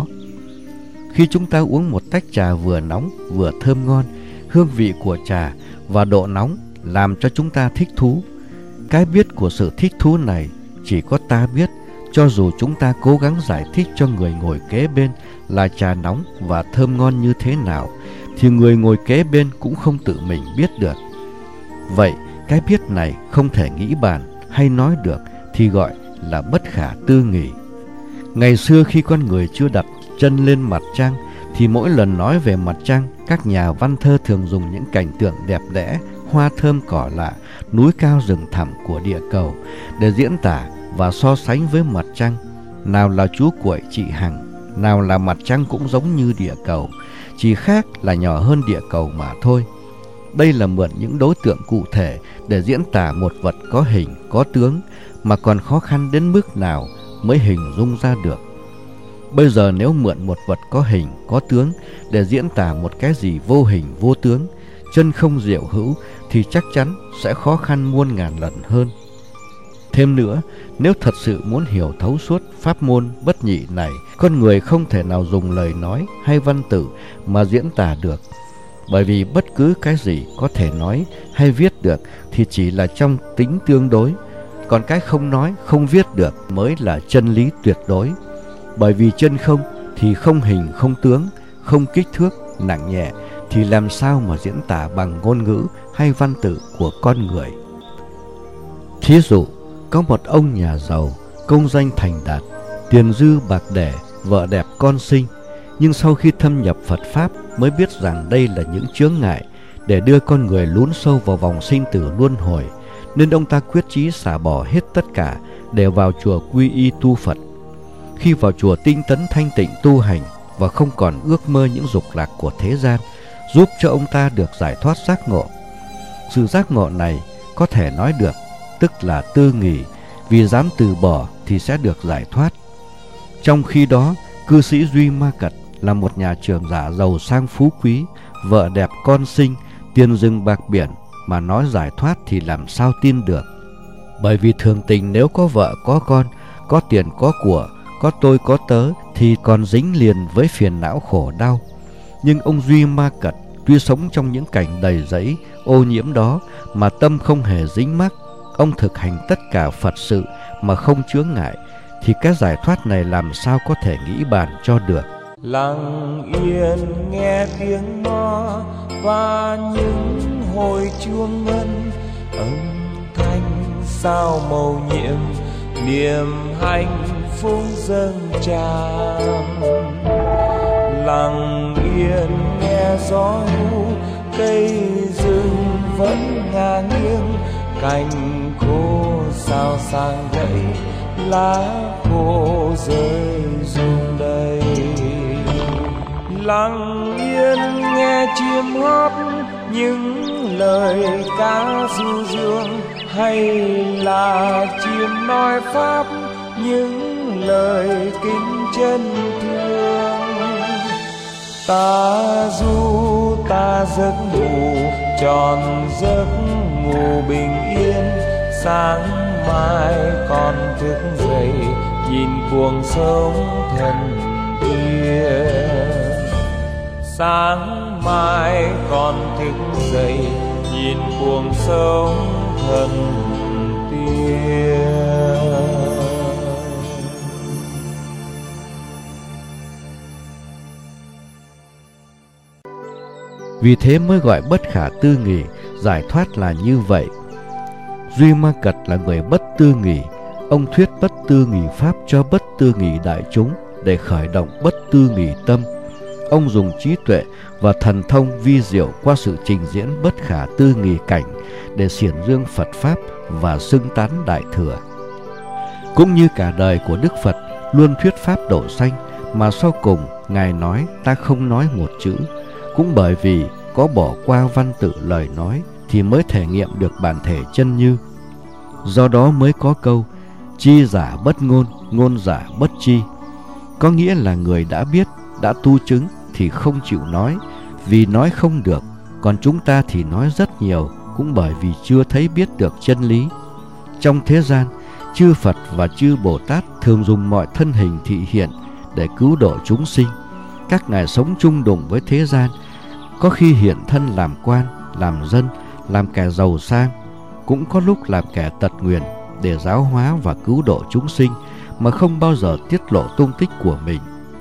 Khi chúng ta uống một tách trà vừa nóng vừa thơm ngon, hương vị của trà và độ nóng làm cho chúng ta thích thú. Cái biết của sự thích thú này chỉ có ta biết, cho dù chúng ta cố gắng giải thích cho người ngồi kế bên là trà nóng và thơm ngon như thế nào, thì người ngồi kế bên cũng không tự mình biết được. Vậy, cái biết này không thể nghĩ bàn hay nói được thì gọi là bất khả tư nghì. Ngày xưa khi con người chưa đặt chân lên mặt trăng, thì mỗi lần nói về mặt trăng, các nhà văn thơ thường dùng những cảnh tượng đẹp đẽ, hoa thơm cỏ lạ, núi cao rừng thẳm của địa cầu để diễn tả và so sánh với mặt trăng. Nào là chú Cuội chị Hằng, nào là mặt trăng cũng giống như địa cầu, chỉ khác là nhỏ hơn địa cầu mà thôi. Đây là mượn những đối tượng cụ thể để diễn tả một vật có hình, có tướng, mà còn khó khăn đến mức nào mới hình dung ra được. Bây giờ nếu mượn một vật có hình, có tướng để diễn tả một cái gì vô hình, vô tướng, chân không diệu hữu, thì chắc chắn sẽ khó khăn muôn ngàn lần hơn. Thêm nữa, nếu thật sự muốn hiểu thấu suốt pháp môn bất nhị này, con người không thể nào dùng lời nói hay văn tự mà diễn tả được. Bởi vì bất cứ cái gì có thể nói hay viết được thì chỉ là trong tính tương đối, còn cái không nói, không viết được mới là chân lý tuyệt đối. Bởi vì chân không thì không hình, không tướng, không kích thước, nặng nhẹ, thì làm sao mà diễn tả bằng ngôn ngữ hay văn tự của con người. Thí dụ, có một ông nhà giàu, công danh thành đạt, tiền dư bạc để, vợ đẹp con sinh, nhưng sau khi thâm nhập Phật Pháp mới biết rằng đây là những chướng ngại để đưa con người lún sâu vào vòng sinh tử luân hồi, nên ông ta quyết chí xả bỏ hết tất cả để vào chùa quy y tu Phật. Khi vào chùa tinh tấn thanh tịnh tu hành và không còn ước mơ những dục lạc của thế gian, giúp cho ông ta được giải thoát giác ngộ. Sự giác ngộ này có thể nói được, tức là tư nghì, vì dám từ bỏ thì sẽ được giải thoát. Trong khi đó, cư sĩ Duy Ma Cật là một nhà trưởng giả giàu sang phú quý, vợ đẹp con sinh, tiền rừng bạc biển, mà nói giải thoát thì làm sao tin được. Bởi vì thường tình nếu có vợ có con, có tiền có của, có tôi có tớ thì còn dính liền với phiền não khổ đau. Nhưng ông Duy Ma Cật tuy sống trong những cảnh đầy rẫy ô nhiễm đó mà tâm không hề dính mắc. Ông thực hành tất cả Phật sự mà không chướng ngại, thì cái giải thoát này làm sao có thể nghĩ bàn cho được. Lặng yên nghe tiếng mõ và những hồi chuông ngân, âm thanh sao mầu nhiệm, niềm hạnh phúc dâng tràn. Lặng yên nghe gió ru, cây rừng vẫn ngả nghiêng, cành khô sao sang gãy, lá khô rơi rụng đầy. Lặng yên nghe chim hót những lời ca du dương, hay là chim nói pháp những lời kính chân thương. Ta du ta giấc ngủ tròn giấc ngủ bình yên, sáng mai còn thức dậy nhìn cuồng sống thần tiên. Sáng mai còn thức dậy, nhìn cuộc sống thần tiên. Vì thế mới gọi bất khả tư nghì, giải thoát là như vậy. Duy Ma Cật là người bất tư nghì. Ông thuyết bất tư nghì pháp cho bất tư nghì đại chúng để khởi động bất tư nghì tâm. Ông dùng trí tuệ và thần thông vi diệu qua sự trình diễn bất khả tư nghì cảnh để xiển dương Phật Pháp và xưng tán Đại Thừa. Cũng như cả đời của Đức Phật luôn thuyết Pháp độ sanh, mà sau cùng Ngài nói ta không nói một chữ. Cũng bởi vì có bỏ qua văn tự lời nói thì mới thể nghiệm được bản thể chân như. Do đó mới có câu chi giả bất ngôn, ngôn giả bất chi. Có nghĩa là người đã biết, đã tu chứng thì không chịu nói, vì nói không được. Còn chúng ta thì nói rất nhiều, cũng bởi vì chưa thấy biết được chân lý. Trong thế gian, chư Phật và chư Bồ Tát thường dùng mọi thân hình thị hiện để cứu độ chúng sinh. Các ngài sống chung đụng với thế gian, có khi hiện thân làm quan, làm dân, làm kẻ giàu sang, cũng có lúc làm kẻ tật nguyền để giáo hóa và cứu độ chúng sinh mà không bao giờ tiết lộ tung tích của mình.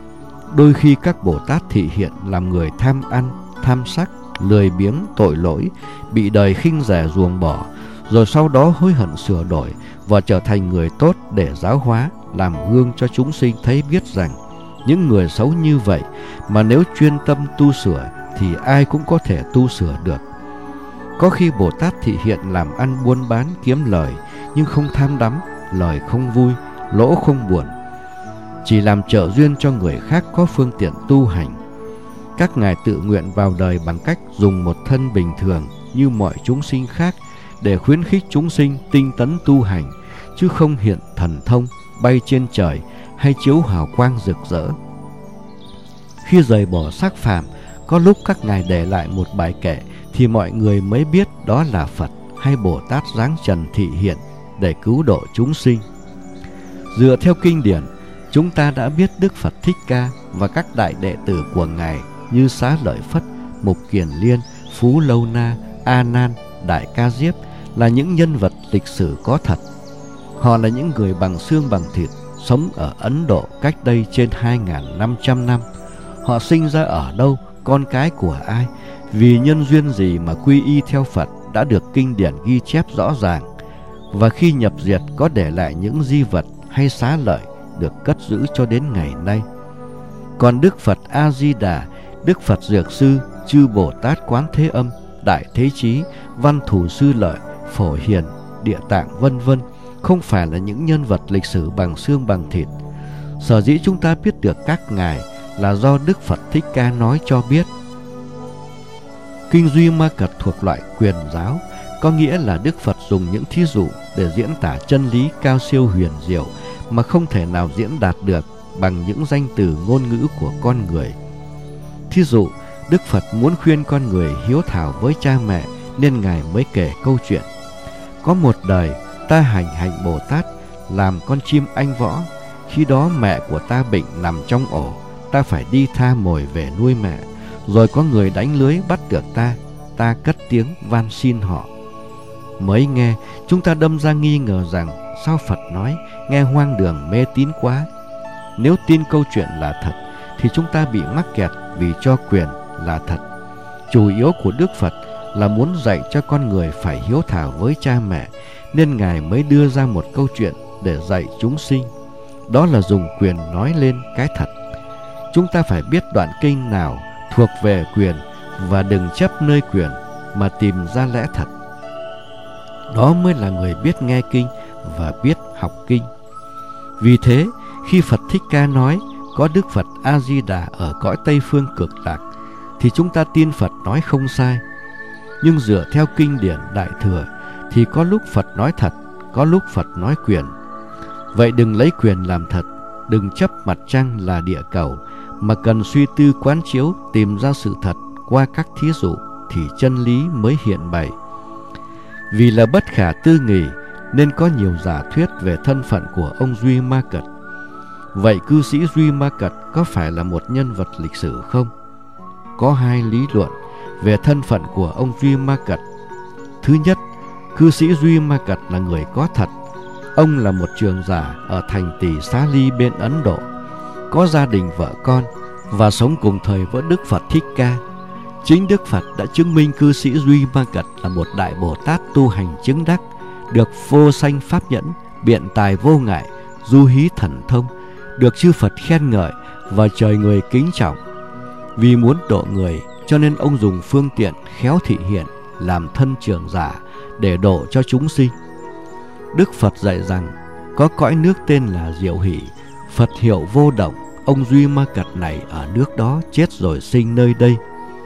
Đôi khi các Bồ Tát thị hiện làm người tham ăn, tham sắc, lười biếng, tội lỗi, bị đời khinh rẻ ruồng bỏ, rồi sau đó hối hận sửa đổi và trở thành người tốt để giáo hóa, làm gương cho chúng sinh thấy biết rằng những người xấu như vậy mà nếu chuyên tâm tu sửa thì ai cũng có thể tu sửa được. Có khi Bồ Tát thị hiện làm ăn buôn bán kiếm lời, nhưng không tham đắm, lời không vui, lỗ không buồn, chỉ làm trợ duyên cho người khác có phương tiện tu hành. Các ngài tự nguyện vào đời bằng cách dùng một thân bình thường như mọi chúng sinh khác để khuyến khích chúng sinh tinh tấn tu hành, chứ không hiện thần thông, bay trên trời hay chiếu hào quang rực rỡ. Khi rời bỏ xác phàm, có lúc các ngài để lại một bài kệ thì mọi người mới biết đó là Phật hay Bồ Tát giáng trần thị hiện để cứu độ chúng sinh. Dựa theo kinh điển, chúng ta đã biết Đức Phật Thích Ca và các đại đệ tử của ngài như Xá Lợi Phất, Mục Kiền Liên, Phú Lâu Na, A Nan, Đại Ca Diếp là những nhân vật lịch sử có thật. Họ là những người bằng xương bằng thịt, sống ở Ấn Độ cách đây trên 2.500 năm. Họ sinh ra ở đâu, con cái của ai, vì nhân duyên gì mà quy y theo Phật đã được kinh điển ghi chép rõ ràng. Và khi nhập diệt có để lại những di vật hay xá lợi được cất giữ cho đến ngày nay. Còn Đức Phật A-di-đà, Đức Phật Dược Sư, chư Bồ Tát Quán Thế Âm, Đại Thế Chí, Văn Thù Sư Lợi, Phổ Hiền, Địa Tạng vân vân không phải là những nhân vật lịch sử bằng xương bằng thịt. Sở dĩ chúng ta biết được các ngài là do Đức Phật Thích Ca nói cho biết. Kinh Duy Ma Cật thuộc loại quyền giáo, có nghĩa là Đức Phật dùng những thí dụ để diễn tả chân lý cao siêu huyền diệu mà không thể nào diễn đạt được bằng những danh từ ngôn ngữ của con người. Thí dụ, Đức Phật muốn khuyên con người hiếu thảo với cha mẹ nên Ngài mới kể câu chuyện. Có một đời, ta hành hạnh Bồ Tát làm con chim anh võ. Khi đó mẹ của ta bệnh nằm trong ổ, ta phải đi tha mồi về nuôi mẹ. Rồi có người đánh lưới bắt được ta cất tiếng van xin họ. Mới nghe, chúng ta đâm ra nghi ngờ rằng sao Phật nói nghe hoang đường mê tín quá. Nếu tin câu chuyện là thật thì chúng ta bị mắc kẹt vì cho quyền là thật. Chủ yếu của Đức Phật là muốn dạy cho con người phải hiếu thảo với cha mẹ, nên Ngài mới đưa ra một câu chuyện để dạy chúng sinh. Đó là dùng quyền nói lên cái thật. Chúng ta phải biết đoạn kinh nào thuộc về quyền và đừng chấp nơi quyền mà tìm ra lẽ thật. Đó mới là người biết nghe kinh và biết học kinh. Vì thế, khi Phật Thích Ca nói có Đức Phật A-di-đà ở cõi Tây Phương Cực Lạc, thì chúng ta tin Phật nói không sai. Nhưng dựa theo kinh điển Đại Thừa thì có lúc Phật nói thật, có lúc Phật nói quyền. Vậy đừng lấy quyền làm thật, đừng chấp mặt trăng là địa cầu, mà cần suy tư quán chiếu tìm ra sự thật qua các thí dụ thì chân lý mới hiện bày. Vì là bất khả tư nghì nên có nhiều giả thuyết về thân phận của ông Duy Ma Cật. Vậy cư sĩ Duy Ma Cật có phải là một nhân vật lịch sử không? có hai lý luận về thân phận của ông Duy Ma Cật. Thứ nhất, cư sĩ Duy Ma Cật là người có thật. Ông là một trưởng giả ở thành Tỳ Xá Ly bên Ấn Độ, có gia đình vợ con và sống cùng thời với Đức Phật Thích Ca. Chính Đức Phật đã chứng minh cư sĩ Duy Ma Cật là một đại Bồ Tát tu hành chứng đắc, được vô sanh pháp nhẫn, biện tài vô ngại, du hí thần thông, được chư Phật khen ngợi và trời người kính trọng. Vì muốn độ người, cho nên ông dùng phương tiện khéo thị hiện làm thân trưởng giả để độ cho chúng sinh. Đức Phật dạy rằng có cõi nước tên là Diệu Hỷ, Phật hiệu vô động. Ông Duy Ma Cật này ở nước đó chết rồi sinh nơi đây.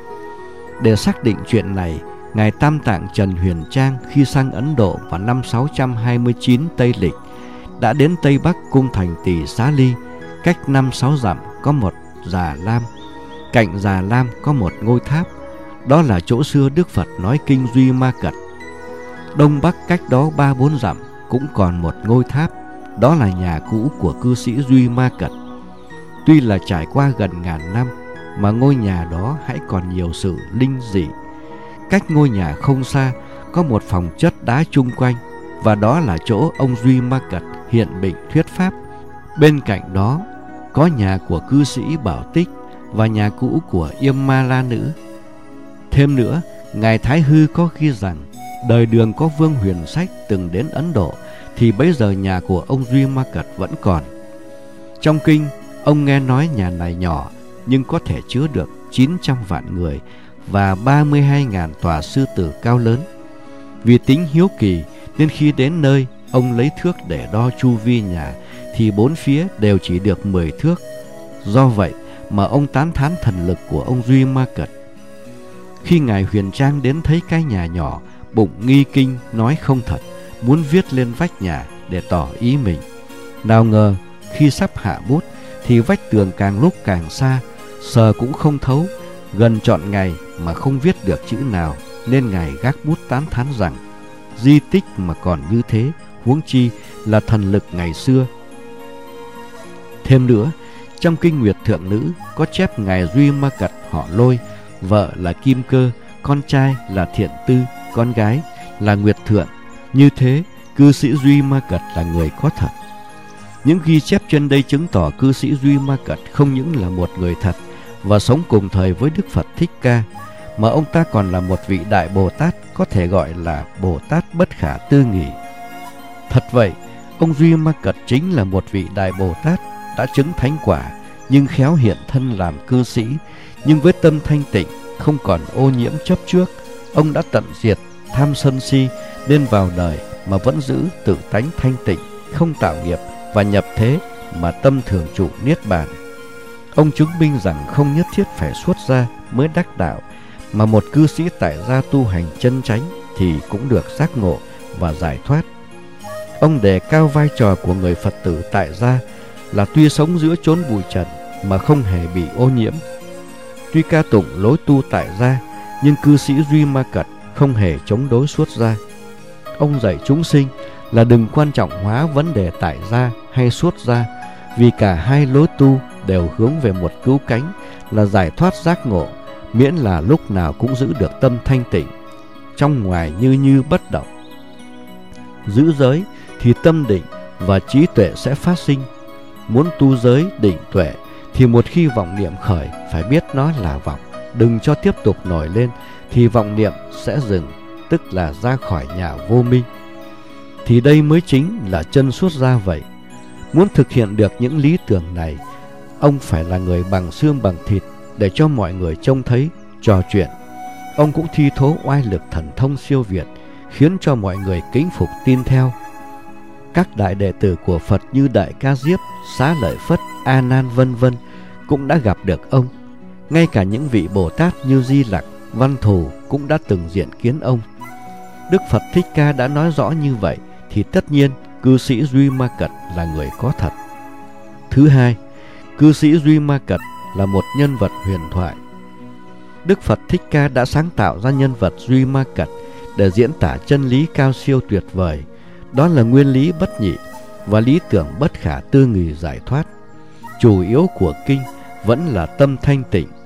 Để xác định chuyện này, Ngài Tam Tạng Trần Huyền Trang khi sang Ấn Độ vào năm 629 Tây Lịch đã đến Tây Bắc cung thành Tỳ Xá Ly, cách 5-6 dặm có một Già Lam. Cạnh Già Lam có một ngôi tháp, đó là chỗ xưa Đức Phật nói kinh Duy Ma Cật. Đông Bắc cách đó 3-4 dặm cũng còn một ngôi tháp, đó là nhà cũ của cư sĩ Duy Ma Cật. Tuy là trải qua gần 1000 năm mà ngôi nhà đó hãy còn nhiều sự linh dị. Cách ngôi nhà không xa có một phòng chất đá chung quanh, và đó là chỗ ông Duy Ma Cật hiện bệnh thuyết pháp. Bên cạnh đó có nhà của cư sĩ Bảo Tích và nhà cũ của Yêm Ma La Nữ. Thêm nữa, Ngài Thái Hư có ghi rằng đời Đường có Vương Huyền Sách từng đến Ấn Độ thì bấy giờ nhà của ông Duy Ma Cật vẫn còn. Trong kinh, ông nghe nói nhà này nhỏ nhưng có thể chứa được 900 vạn người và 32.000 tòa sư tử cao lớn. Vì tính hiếu kỳ nên khi đến nơi, ông lấy thước để đo chu vi nhà thì bốn phía đều chỉ được 10 thước. Do vậy mà ông tán thán thần lực của ông Duy Ma Cật. Khi Ngài Huyền Trang đến thấy cái nhà nhỏ, bụng nghi kinh nói không thật, muốn viết lên vách nhà để tỏ ý mình. Nào ngờ khi sắp hạ bút thì vách tường càng lúc càng xa, sờ cũng không thấu, gần trọn ngày mà không viết được chữ nào, nên Ngài gác bút tán thán rằng di tích mà còn như thế, huống chi là thần lực ngày xưa. Thêm nữa, trong kinh Nguyệt Thượng Nữ có chép Ngài Duy Ma Cật họ Lôi, vợ là Kim Cơ, con trai là Thiện Tư, con gái là Nguyệt Thượng. Như thế, cư sĩ Duy Ma Cật là người có thật. Những ghi chép trên đây chứng tỏ cư sĩ Duy Ma Cật không những là một người thật và sống cùng thời với Đức Phật Thích Ca, mà ông ta còn là một vị đại Bồ Tát, có thể gọi là Bồ Tát bất khả tư nghì. Thật vậy, ông Duy Ma Cật chính là một vị đại Bồ Tát đã chứng thánh quả, nhưng khéo hiện thân làm cư sĩ, nhưng với tâm thanh tịnh, không còn ô nhiễm chấp trước. Ông đã tận diệt tham sân si, nên vào đời mà vẫn giữ tự tánh thanh tịnh, không tạo nghiệp và nhập thế, mà tâm thường trụ niết bàn. Ông chứng minh rằng không nhất thiết phải xuất gia mới đắc đạo, mà một cư sĩ tại gia tu hành chân chánh thì cũng được giác ngộ và giải thoát. Ông đề cao vai trò của người Phật tử tại gia là tuy sống giữa chốn bụi trần mà không hề bị ô nhiễm. Tuy ca tụng lối tu tại gia, nhưng cư sĩ Duy Ma Cật không hề chống đối xuất gia. Ông dạy chúng sinh là đừng quan trọng hóa vấn đề tại gia hay xuất gia, vì cả hai lối tu đều hướng về một cứu cánh là giải thoát giác ngộ, miễn là lúc nào cũng giữ được tâm thanh tịnh, trong ngoài như bất động. Giữ giới thì tâm định và trí tuệ sẽ phát sinh. Muốn tu giới định tuệ thì một khi vọng niệm khởi phải biết nó là vọng, đừng cho tiếp tục nổi lên, thì vọng niệm sẽ dừng, tức là ra khỏi nhà vô minh. Thì đây mới chính là chân xuất gia vậy. Muốn thực hiện được những lý tưởng này, ông phải là người bằng xương bằng thịt để cho mọi người trông thấy, trò chuyện. Ông cũng thi thố oai lực thần thông siêu việt, khiến cho mọi người kính phục tin theo. Các đại đệ tử của Phật như Đại Ca Diếp, Xá Lợi Phất, A Nan vân vân cũng đã gặp được ông. Ngay cả những vị Bồ Tát như Di Lặc, Văn Thù cũng đã từng diện kiến ông. Đức Phật Thích Ca đã nói rõ như vậy, thì tất nhiên cư sĩ Duy Ma Cật là người có thật. Thứ hai, cư sĩ Duy Ma Cật là một nhân vật huyền thoại. Đức Phật Thích Ca đã sáng tạo ra nhân vật Duy Ma Cật để diễn tả chân lý cao siêu tuyệt vời. Đó là nguyên lý bất nhị và lý tưởng bất khả tư nghì giải thoát. Chủ yếu của kinh vẫn là tâm thanh tịnh.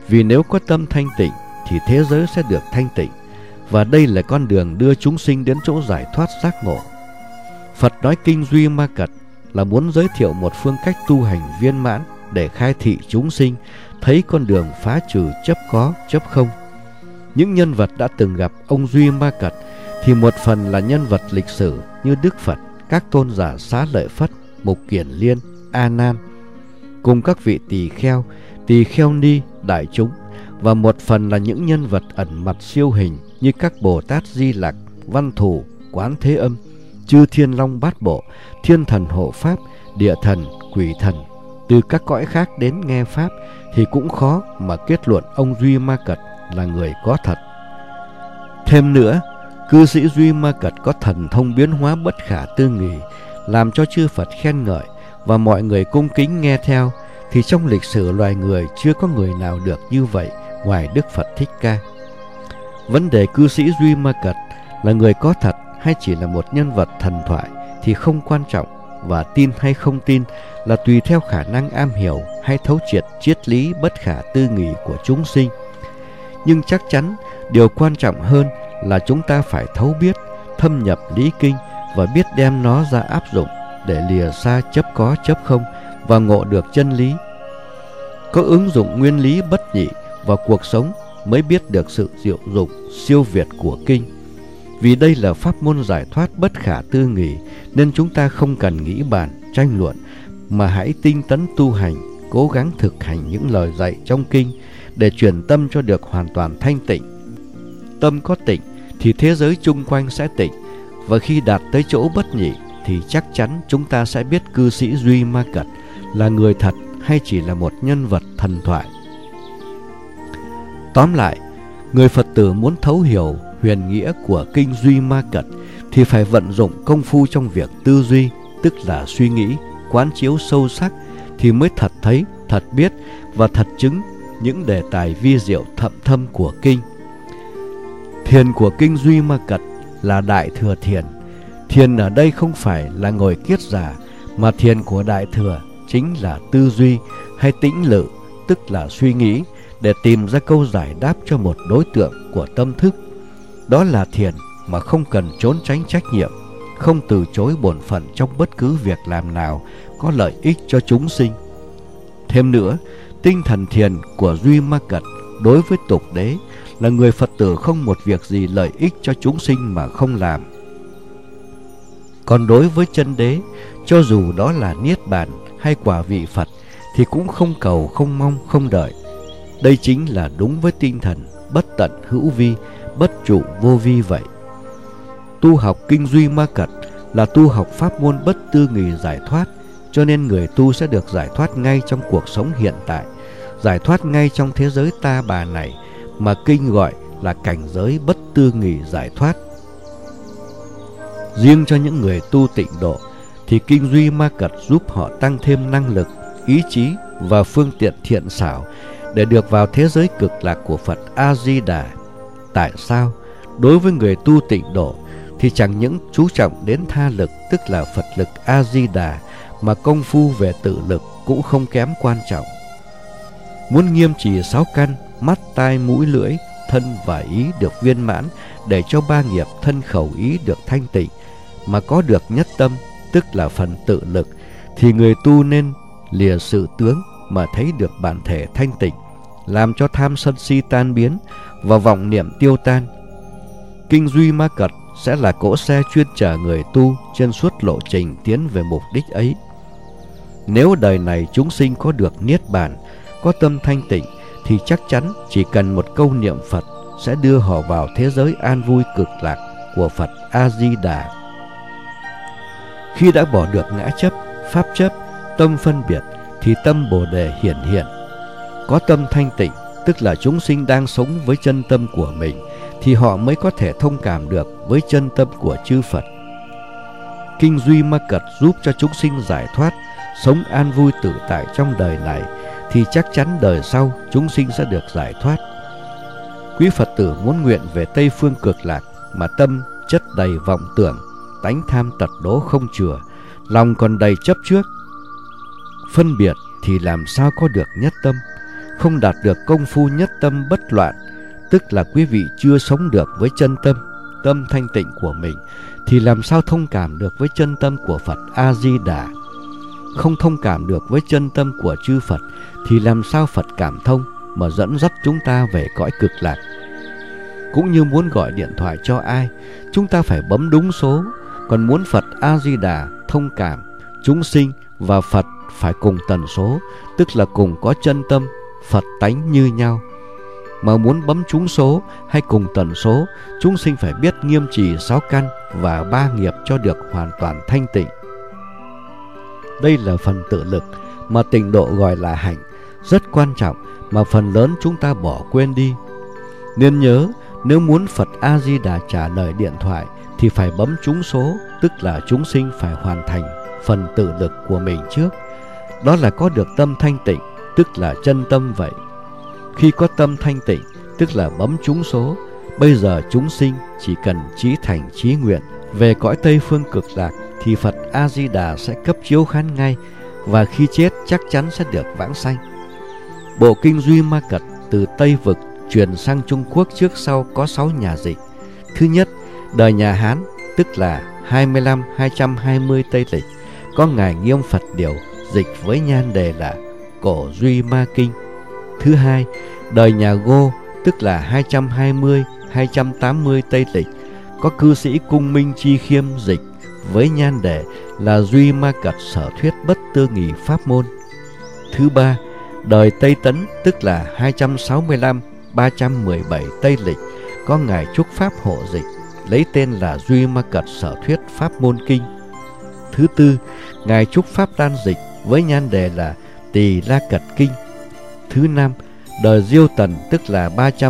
Vì nếu có tâm thanh tịnh thì thế giới sẽ được thanh tịnh, và đây là con đường đưa chúng sinh đến chỗ giải thoát giác ngộ. Phật nói kinh Duy Ma Cật là muốn giới thiệu một phương cách tu hành viên mãn để khai thị chúng sinh thấy con đường phá trừ chấp có, chấp không. Những nhân vật đã từng gặp ông Duy Ma Cật thì một phần là nhân vật lịch sử như Đức Phật, các tôn giả Xá Lợi Phất, Mục Kiền Liên, A Nan, cùng các vị tỳ kheo ni, đại chúng, và một phần là những nhân vật ẩn mặt siêu hình như các Bồ Tát Di Lặc, Văn Thù, Quán Thế Âm, chư Thiên Long Bát Bộ, Thiên Thần Hộ Pháp, Địa Thần, Quỷ Thần từ các cõi khác đến nghe Pháp, thì cũng khó mà kết luận ông Duy Ma Cật là người có thật. Thêm nữa, cư sĩ Duy Ma Cật có thần thông biến hóa bất khả tư nghì, làm cho chư Phật khen ngợi và mọi người cung kính nghe theo, thì trong lịch sử loài người chưa có người nào được như vậy ngoài Đức Phật Thích Ca. Vấn đề cư sĩ Duy Ma Cật là người có thật hay chỉ là một nhân vật thần thoại thì không quan trọng, và tin hay không tin là tùy theo khả năng am hiểu hay thấu triệt triết lý bất khả tư nghì của chúng sinh. Nhưng chắc chắn điều quan trọng hơn là chúng ta phải thấu biết, thâm nhập lý kinh và biết đem nó ra áp dụng để lìa xa chấp có chấp không và ngộ được chân lý. Có ứng dụng nguyên lý bất nhị vào cuộc sống mới biết được sự diệu dụng siêu việt của kinh. Vì đây là pháp môn giải thoát bất khả tư nghì, nên chúng ta không cần nghĩ bàn, tranh luận, mà hãy tinh tấn tu hành, cố gắng thực hành những lời dạy trong kinh để chuyển tâm cho được hoàn toàn thanh tịnh. Tâm có tịnh thì thế giới chung quanh sẽ tịnh, và khi đạt tới chỗ bất nhị thì chắc chắn chúng ta sẽ biết cư sĩ Duy Ma Cật là người thật hay chỉ là một nhân vật thần thoại. Tóm lại, người Phật tử muốn thấu hiểu huyền nghĩa của kinh Duy Ma Cật thì phải vận dụng công phu trong việc tư duy, tức là suy nghĩ, quán chiếu sâu sắc, thì mới thật thấy, thật biết và thật chứng những đề tài vi diệu thậm thâm của kinh. Thiền của kinh Duy Ma Cật là Đại Thừa Thiền. Thiền ở đây không phải là ngồi kiết già, mà thiền của Đại Thừa chính là tư duy hay tĩnh lự, tức là suy nghĩ để tìm ra câu giải đáp cho một đối tượng của tâm thức. Đó là thiền mà không cần trốn tránh trách nhiệm, không từ chối bổn phận trong bất cứ việc làm nào có lợi ích cho chúng sinh. Thêm nữa, tinh thần thiền của Duy Ma Cật đối với tục đế là người Phật tử không một việc gì lợi ích cho chúng sinh mà không làm. Còn đối với chân đế, cho dù đó là Niết Bàn hay quả vị Phật thì cũng không cầu, không mong, không đợi. Đây chính là đúng với tinh thần bất tận hữu vi, bất trụ vô vi vậy. Tu học kinh Duy Ma Cật là tu học pháp môn bất tư nghì giải thoát, cho nên người tu sẽ được giải thoát ngay trong cuộc sống hiện tại, giải thoát ngay trong thế giới ta bà này, mà kinh gọi là cảnh giới bất tư nghì giải thoát. Riêng cho những người tu tịnh độ thì kinh Duy Ma Cật giúp họ tăng thêm năng lực, ý chí và phương tiện thiện xảo để được vào thế giới cực lạc của Phật A-di-đà. Tại sao? Đối với người tu tịnh độ thì chẳng những chú trọng đến tha lực, tức là Phật lực A-di-đà, mà công phu về tự lực cũng không kém quan trọng. Muốn nghiêm trì 6 căn, mắt, tai, mũi, lưỡi, thân và ý được viên mãn, để cho 3 nghiệp thân khẩu ý được thanh tịnh, mà có được nhất tâm, tức là phần tự lực, thì người tu nên lìa sự tướng mà thấy được bản thể thanh tịnh, làm cho tham sân si tan biến và vọng niệm tiêu tan. Kinh Duy Ma Cật sẽ là cỗ xe chuyên chở người tu trên suốt lộ trình tiến về mục đích ấy. Nếu đời này chúng sinh có được Niết Bàn, có tâm thanh tịnh, thì chắc chắn chỉ cần một câu niệm Phật sẽ đưa họ vào thế giới an vui cực lạc của Phật A-di-đà. Khi đã bỏ được ngã chấp, pháp chấp, tâm phân biệt, thì tâm Bồ Đề hiển hiện. Có tâm thanh tịnh, tức là chúng sinh đang sống với chân tâm của mình, thì họ mới có thể thông cảm được với chân tâm của chư Phật. Kinh Duy Ma Cật giúp cho chúng sinh giải thoát, sống an vui tự tại trong đời này, thì chắc chắn đời sau chúng sinh sẽ được giải thoát. Quý Phật tử muốn nguyện về Tây Phương Cực Lạc mà tâm chất đầy vọng tưởng, tánh tham tật đố không chừa, lòng còn đầy chấp trước, phân biệt, thì làm sao có được nhất tâm? không đạt được công phu nhất tâm bất loạn, tức là quý vị chưa sống được với chân tâm thanh tịnh của mình, thì làm sao thông cảm được với chân tâm của Phật A-di-đà? Không thông cảm được với chân tâm của chư Phật thì làm sao Phật cảm thông mà dẫn dắt chúng ta về cõi cực lạc? Cũng như muốn gọi điện thoại cho ai, chúng ta phải bấm đúng số. Còn muốn Phật A-di-đà thông cảm, chúng sinh và Phật phải cùng tần số, tức là cùng có chân tâm, Phật tánh như nhau. Mà muốn bấm trúng số hay cùng tần số, chúng sinh phải biết nghiêm trì 6 căn và 3 nghiệp cho được hoàn toàn thanh tịnh. Đây là phần tự lực mà tịnh độ gọi là hạnh, rất quan trọng mà phần lớn chúng ta bỏ quên đi. Nên nhớ, nếu muốn Phật A-di-đà trả lời điện thoại thì phải bấm trúng số, tức là chúng sinh phải hoàn thành phần tự lực của mình trước. Đó là có được tâm thanh tịnh, tức là chân tâm vậy. Khi có tâm thanh tịnh, tức là bấm trúng số, bây giờ chúng sinh chỉ cần chí thành chí nguyện về cõi Tây Phương Cực Lạc thì Phật A-di-đà sẽ cấp chiếu khán ngay, và khi chết chắc chắn sẽ được vãng sanh. Bộ kinh Duy Ma Cật từ Tây Vực truyền sang Trung Quốc trước sau có 6 nhà dịch. Thứ nhất, đời nhà Hán, tức là 25-220 Tây Lịch, có ngài Nghiêm Phật Điều dịch với nhan đề là Cổ Duy Ma Kinh. Thứ hai, đời nhà Gô, tức là 220-280 Tây Lịch, có cư sĩ Cung Minh Chi Khiêm dịch với nhan đề là Duy Ma Cật Sở Thuyết Bất Tư Nghì Pháp Môn. Thứ ba, đời Tây Tấn, tức là 265-317 Tây Lịch, có ngài Trúc Pháp Hộ dịch lấy tên là Duy Ma Cật Sở Thuyết Pháp Môn Kinh. Thứ tư, ngài Trúc Pháp Đan dịch với nhan đề là Tỳ La Cật Kinh. Thứ năm, đời Diêu Tần, tức là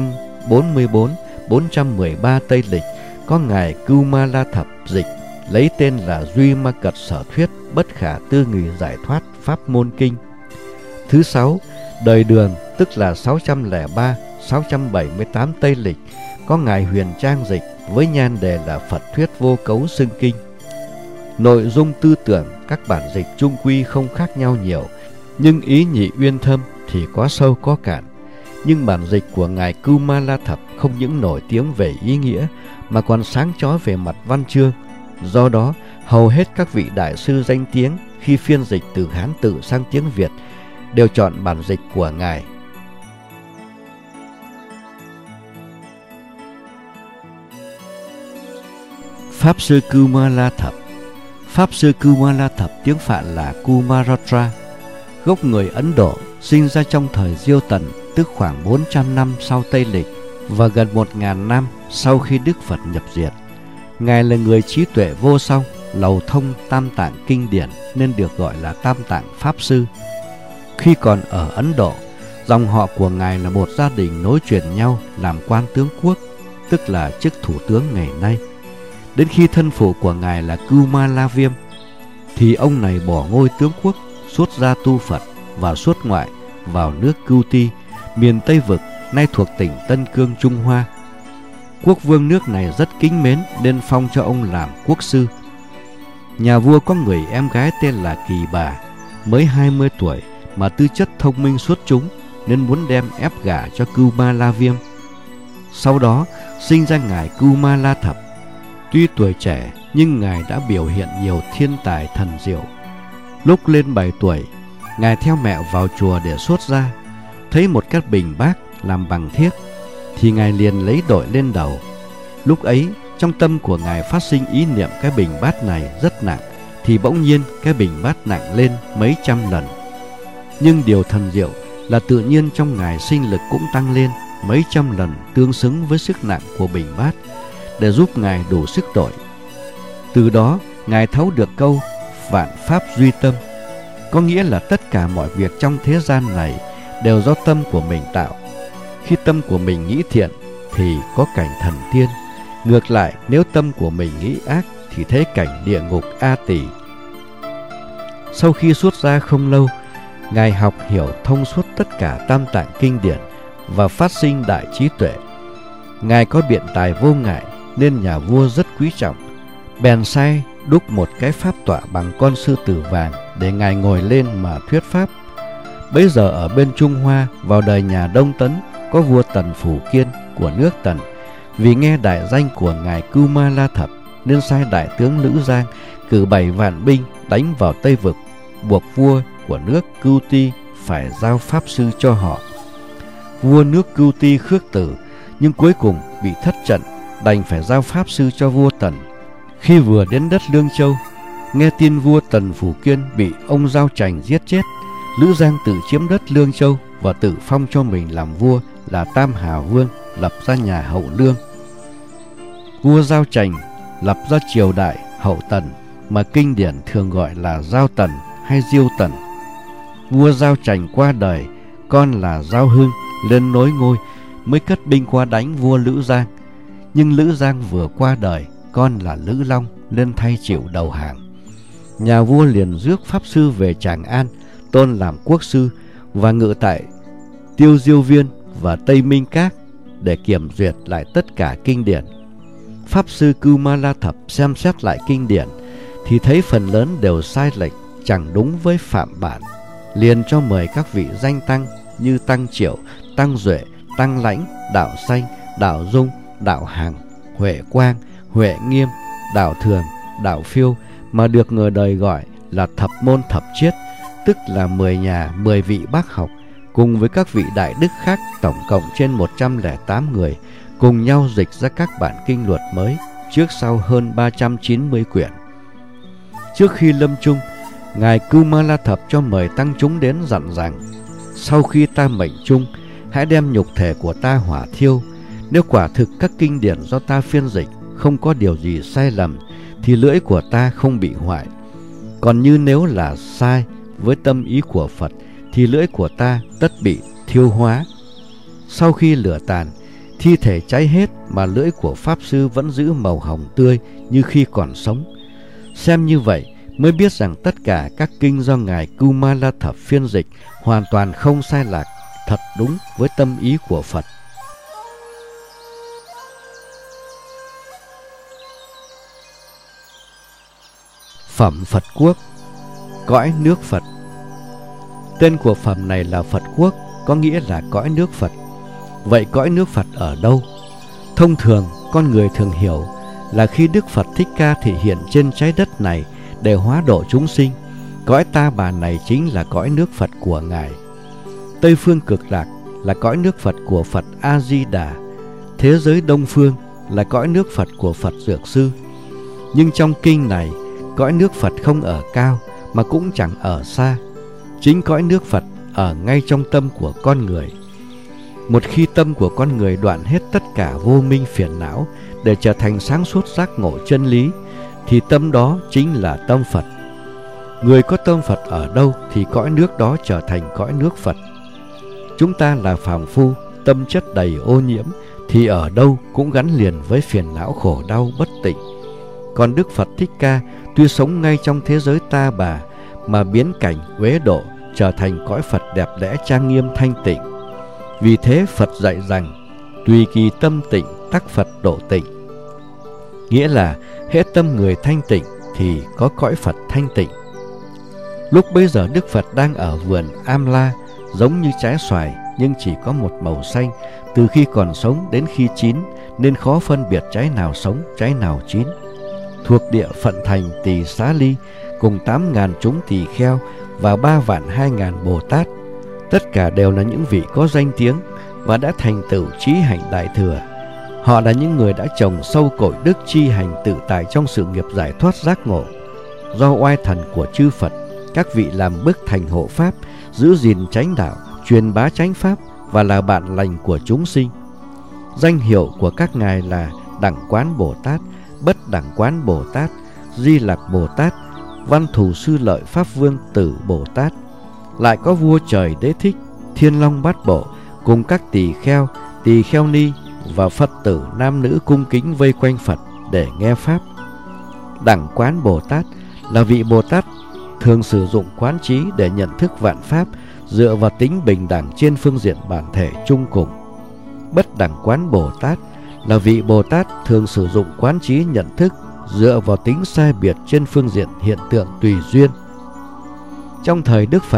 344-413 Tây Lịch, có ngài Cưu Ma La Thập dịch lấy tên là Duy Ma Cật Sở Thuyết Bất Khả Tư Nghì Giải Thoát Pháp Môn Kinh. Thứ sáu, đời Đường, tức là 603-678 Tây Lịch, có ngài Huyền Trang dịch với nhan đề là Phật Thuyết Vô Cấu Xưng Kinh. Nội dung tư tưởng các bản dịch chung quy không khác nhau nhiều, nhưng ý nhị uyên thâm thì có sâu có cạn. Nhưng bản dịch của ngài Cưu Ma La Thập không những nổi tiếng về ý nghĩa mà còn sáng chói về mặt văn chương. Do đó, hầu hết các vị đại sư danh tiếng khi phiên dịch từ Hán tự sang tiếng Việt đều chọn bản dịch của ngài. Pháp sư Cưu Ma La Thập. Pháp sư Cưu Ma La Thập tiếng Phạn là Kumaratra, gốc người Ấn Độ, sinh ra trong thời Diêu Tần, tức khoảng 400 năm sau Tây Lịch và gần 1000 năm sau khi Đức Phật nhập diệt. Ngài là người trí tuệ vô song, lầu thông tam tạng kinh điển nên được gọi là Tam Tạng Pháp Sư. Khi còn ở Ấn Độ, dòng họ của ngài là một gia đình nối truyền nhau làm quan tướng quốc, tức là chức thủ tướng ngày nay. Đến khi thân phụ của ngài là Cưu Ma La Viêm thì ông này bỏ ngôi tướng quốc, xuất gia tu Phật và xuất ngoại vào nước Cưu Ti, miền Tây Vực, nay thuộc tỉnh Tân Cương, Trung Hoa. Quốc vương nước này rất kính mến nên phong cho ông làm quốc sư. Nhà vua có người em gái tên là Kỳ Bà, mới 20 tuổi mà tư chất thông minh xuất chúng nên muốn đem ép gả cho Cưu Ma La Viêm. Sau đó sinh ra ngài Cưu Ma La Thập. Tuy tuổi trẻ nhưng ngài đã biểu hiện nhiều thiên tài thần diệu. Lúc lên 7 tuổi, ngài theo mẹ vào chùa để xuất gia, thấy một cái bình bát làm bằng thiếc thì ngài liền lấy đội lên đầu. Lúc ấy trong tâm của ngài phát sinh ý niệm cái bình bát này rất nặng, thì bỗng nhiên cái bình bát nặng lên mấy trăm lần. Nhưng điều thần diệu là tự nhiên trong ngài sinh lực cũng tăng lên mấy trăm lần, tương xứng với sức nặng của bình bát để giúp ngài đủ sức đội. Từ đó ngài thấu được câu vạn pháp duy tâm, có nghĩa là tất cả mọi việc trong thế gian này đều do tâm của mình tạo. Khi tâm của mình nghĩ thiện thì có cảnh thần tiên, ngược lại nếu tâm của mình nghĩ ác thì thấy cảnh địa ngục A Tỳ. Sau khi xuất gia không lâu, ngài học hiểu thông suốt tất cả tam tạng kinh điển và phát sinh đại trí tuệ. Ngài có biện tài vô ngại nên nhà vua rất quý trọng, bèn sai đúc một cái pháp tọa bằng con sư tử vàng để ngài ngồi lên mà thuyết pháp. Bấy giờ ở bên Trung Hoa, vào đời nhà Đông Tấn, có vua Tần Phủ Kiên của nước Tần. Vì nghe đại danh của ngài Cưu Ma La Thập, nên sai đại tướng Lữ Giang cử 7 vạn binh đánh vào Tây Vực, buộc vua của nước Cưu Ti phải giao pháp sư cho họ. Vua nước Cưu Ti khước từ, nhưng cuối cùng bị thất trận, đành phải giao pháp sư cho vua Tần. Khi vừa đến đất Lương Châu, nghe tin vua Tần Phủ Kiên bị ông Giao Trành giết chết, Lữ Giang tự chiếm đất Lương Châu và tự phong cho mình làm vua là Tam Hà Vương, lập ra nhà Hậu Lương. Vua Giao Trành lập ra triều đại Hậu Tần, mà kinh điển thường gọi là Giao Tần hay Diêu Tần. Vua Giao Trành qua đời, con là Giao Hưng lên nối ngôi, mới cất binh qua đánh vua Lữ Giang. Nhưng Lữ Giang vừa qua đời, con là Lữ Long lên thay chịu đầu hàng. Nhà vua liền rước pháp sư về Tràng An, tôn làm quốc sư và ngự tại Tiêu Diêu Viên và Tây Minh Các để kiểm duyệt lại tất cả kinh điển. Pháp sư Cưu Ma La Thập xem xét lại kinh điển thì thấy phần lớn đều sai lệch, chẳng đúng với phạm bản, liền cho mời các vị danh tăng như Tăng Triệu, Tăng Duệ, Tăng Lãnh, Đạo Xanh, Đạo Dung, Đạo Hằng, Huệ Quang, Huệ Nghiêm, Đạo Thường, Đạo Phiêu, mà được người đời gọi là thập môn thập chiết, tức là 10 nhà 10 vị bác học, cùng với các vị đại đức khác tổng cộng trên 108 người, cùng nhau dịch ra các bản kinh luật mới, trước sau hơn 390 quyển. Trước khi lâm chung, ngài Cưu Ma La Thập cho mời tăng chúng đến dặn rằng: sau khi ta mệnh chung, hãy đem nhục thể của ta hỏa thiêu. Nếu quả thực các kinh điển do ta phiên dịch không có điều gì sai lầm, thì lưỡi của ta không bị hoại. Còn như nếu là sai với tâm ý của Phật, thì lưỡi của ta tất bị thiêu hóa. Sau khi lửa tàn, thi thể cháy hết mà lưỡi của Pháp Sư vẫn giữ màu hồng tươi như khi còn sống. Xem như vậy mới biết rằng tất cả các kinh do ngài Cưu Ma La Thập phiên dịch hoàn toàn không sai lạc, thật đúng với tâm ý của Phật. Phẩm Phật Quốc, cõi nước Phật. Tên của phẩm này là Phật Quốc, có nghĩa là cõi nước Phật. Vậy cõi nước Phật ở đâu? Thông thường, con người thường hiểu là khi Đức Phật Thích Ca thể hiện trên trái đất này để hóa độ chúng sinh, cõi Ta Bà này chính là cõi nước Phật của Ngài. Tây phương Cực Lạc là cõi nước Phật của Phật A-di-đà. Thế giới Đông phương là cõi nước Phật của Phật Dược Sư. Nhưng trong kinh này, cõi nước Phật không ở cao mà cũng chẳng ở xa. Chính cõi nước Phật ở ngay trong tâm của con người. Một khi tâm của con người đoạn hết tất cả vô minh phiền não để trở thành sáng suốt giác ngộ chân lý, thì tâm đó chính là tâm Phật. Người có tâm Phật ở đâu thì cõi nước đó trở thành cõi nước Phật. Chúng ta là phàm phu, tâm chất đầy ô nhiễm, thì ở đâu cũng gắn liền với phiền não khổ đau bất tịnh. Còn Đức Phật Thích Ca tuy sống ngay trong thế giới Ta Bà mà biến cảnh uế độ trở thành cõi Phật đẹp đẽ trang nghiêm thanh tịnh. Vì thế Phật dạy rằng tùy kỳ tâm tịnh tắc Phật độ tịnh. Nghĩa là hễ tâm người thanh tịnh thì có cõi Phật thanh tịnh. Lúc bấy giờ Đức Phật đang ở vườn Am La, giống như trái xoài nhưng chỉ có một màu xanh, từ khi còn sống đến khi chín, nên khó phân biệt trái nào sống, trái nào chín. Thuộc địa phận thành Tỳ Xá Ly, cùng 8.000 chúng tỳ kheo và 3.200.000 Bồ Tát. Tất cả đều là những vị có danh tiếng và đã thành tựu chí hạnh đại thừa. Họ là những người đã trồng sâu cội đức chi hành tự tại trong sự nghiệp giải thoát giác ngộ. Do oai thần của chư Phật, các vị làm bức thành hộ pháp, giữ gìn chánh đạo, truyền bá chánh pháp và là bạn lành của chúng sinh. Danh hiệu của các ngài là Đẳng Quán Bồ Tát, Bất Đẳng Quán Bồ Tát, Di Lặc Bồ Tát, Văn Thù Sư Lợi Pháp Vương Tử Bồ Tát. Lại có vua trời Đế Thích, Thiên Long Bát Bộ cùng các tỳ kheo ni và Phật tử nam nữ cung kính vây quanh Phật để nghe pháp. Đẳng Quán Bồ Tát là vị Bồ Tát thường sử dụng quán trí để nhận thức vạn pháp dựa vào tính bình đẳng trên phương diện bản thể chung cùng. Bất Đẳng Quán Bồ Tát là vị Bồ Tát thường sử dụng quán trí nhận thức dựa vào tính sai biệt trên phương diện hiện tượng tùy duyên. Trong thời Đức Phật,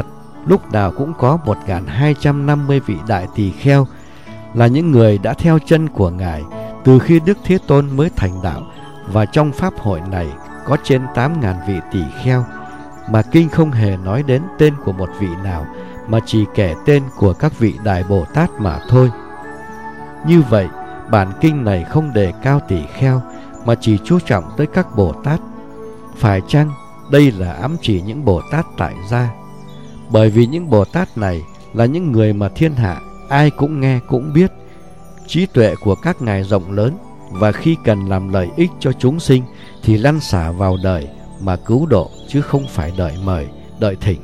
lúc nào cũng có 1250 vị đại tỳ kheo, là những người đã theo chân của Ngài từ khi Đức Thế Tôn mới thành đạo, và trong pháp hội này có trên 8.000 vị tỳ kheo, mà kinh không hề nói đến tên của một vị nào, mà chỉ kể tên của các vị Đại Bồ Tát mà thôi. Như vậy, bản kinh này không đề cao tỳ kheo, mà chỉ chú trọng tới các Bồ Tát. Phải chăng đây là ám chỉ những Bồ Tát tại gia? Bởi vì những Bồ Tát này là những người mà thiên hạ ai cũng nghe cũng biết. Trí tuệ của các ngài rộng lớn, và khi cần làm lợi ích cho chúng sinh thì lăn xả vào đời mà cứu độ, chứ không phải đợi mời, đợi thỉnh.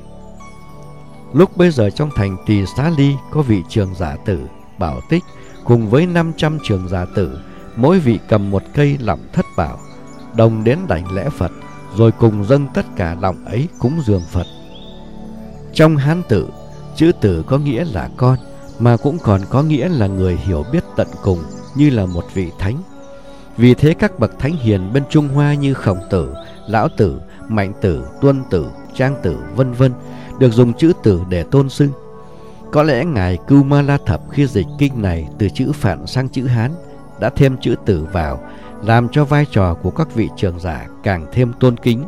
Lúc bây giờ trong thành Tỳ Xá Ly có vị Trường Giả Tử, Bảo Tích cùng với 500 Trường Giả Tử, mỗi vị cầm một cây lọng thất bảo, đồng đến đảnh lễ Phật, rồi cùng dâng tất cả lọng ấy cúng dường Phật. Trong Hán Tự, chữ Tử có nghĩa là con, mà cũng còn có nghĩa là người hiểu biết tận cùng, như là một vị thánh. Vì thế các bậc thánh hiền bên Trung Hoa như Khổng Tử, Lão Tử, Mạnh Tử, Tuân Tử, Trang Tử, vân vân được dùng chữ Tử để tôn xưng. Có lẽ ngài Cưu Ma La Thập khi dịch kinh này từ chữ Phạn sang chữ Hán đã thêm chữ Tử vào, làm cho vai trò của các vị trưởng giả càng thêm tôn kính.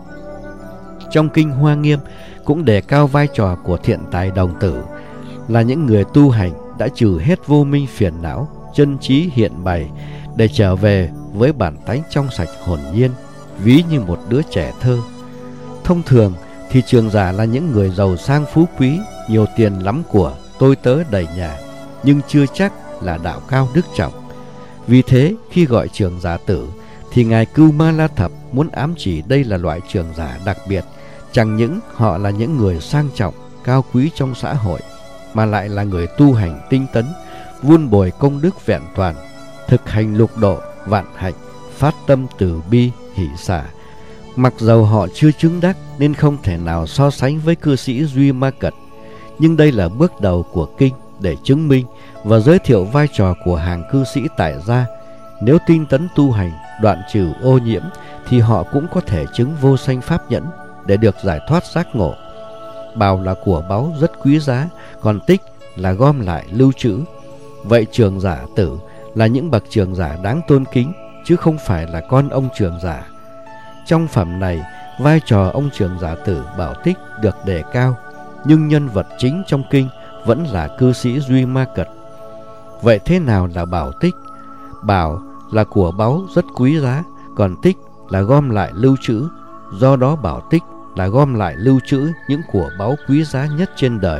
Trong kinh Hoa Nghiêm cũng đề cao vai trò của Thiện Tài Đồng Tử, là những người tu hành đã trừ hết vô minh phiền não, chân trí hiện bày, để trở về với bản tánh trong sạch hồn nhiên, ví như một đứa trẻ thơ. Thông thường thì trường giả là những người giàu sang phú quý, nhiều tiền lắm của, tôi tớ đầy nhà, nhưng chưa chắc là đạo cao đức trọng. Vì thế khi gọi trường giả tử thì ngài Cưu Ma La Thập muốn ám chỉ đây là loại trường giả đặc biệt. Chẳng những họ là những người sang trọng, cao quý trong xã hội, mà lại là người tu hành tinh tấn, vun bồi công đức vẹn toàn, thực hành lục độ vạn hạnh, phát tâm từ bi hỷ xả. Mặc dầu họ chưa chứng đắc nên không thể nào so sánh với cư sĩ Duy Ma Cật, nhưng đây là bước đầu của kinh để chứng minh và giới thiệu vai trò của hàng cư sĩ tại gia. Nếu tinh tấn tu hành, đoạn trừ ô nhiễm, thì họ cũng có thể chứng vô sanh pháp nhẫn để được giải thoát giác ngộ. Bào là của báu rất quý giá, còn tích là gom lại lưu trữ. Vậy trường giả tử là những bậc trường giả đáng tôn kính, chứ không phải là con ông trường giả. Trong phẩm này, vai trò ông trường giả tử Bảo Tích được đề cao, nhưng nhân vật chính trong kinh vẫn là cư sĩ Duy Ma Cật. Vậy thế nào là Bảo Tích? Bảo là của báu rất quý giá, còn tích là gom lại lưu trữ. Do đó Bảo Tích là gom lại lưu trữ những của báu quý giá nhất trên đời.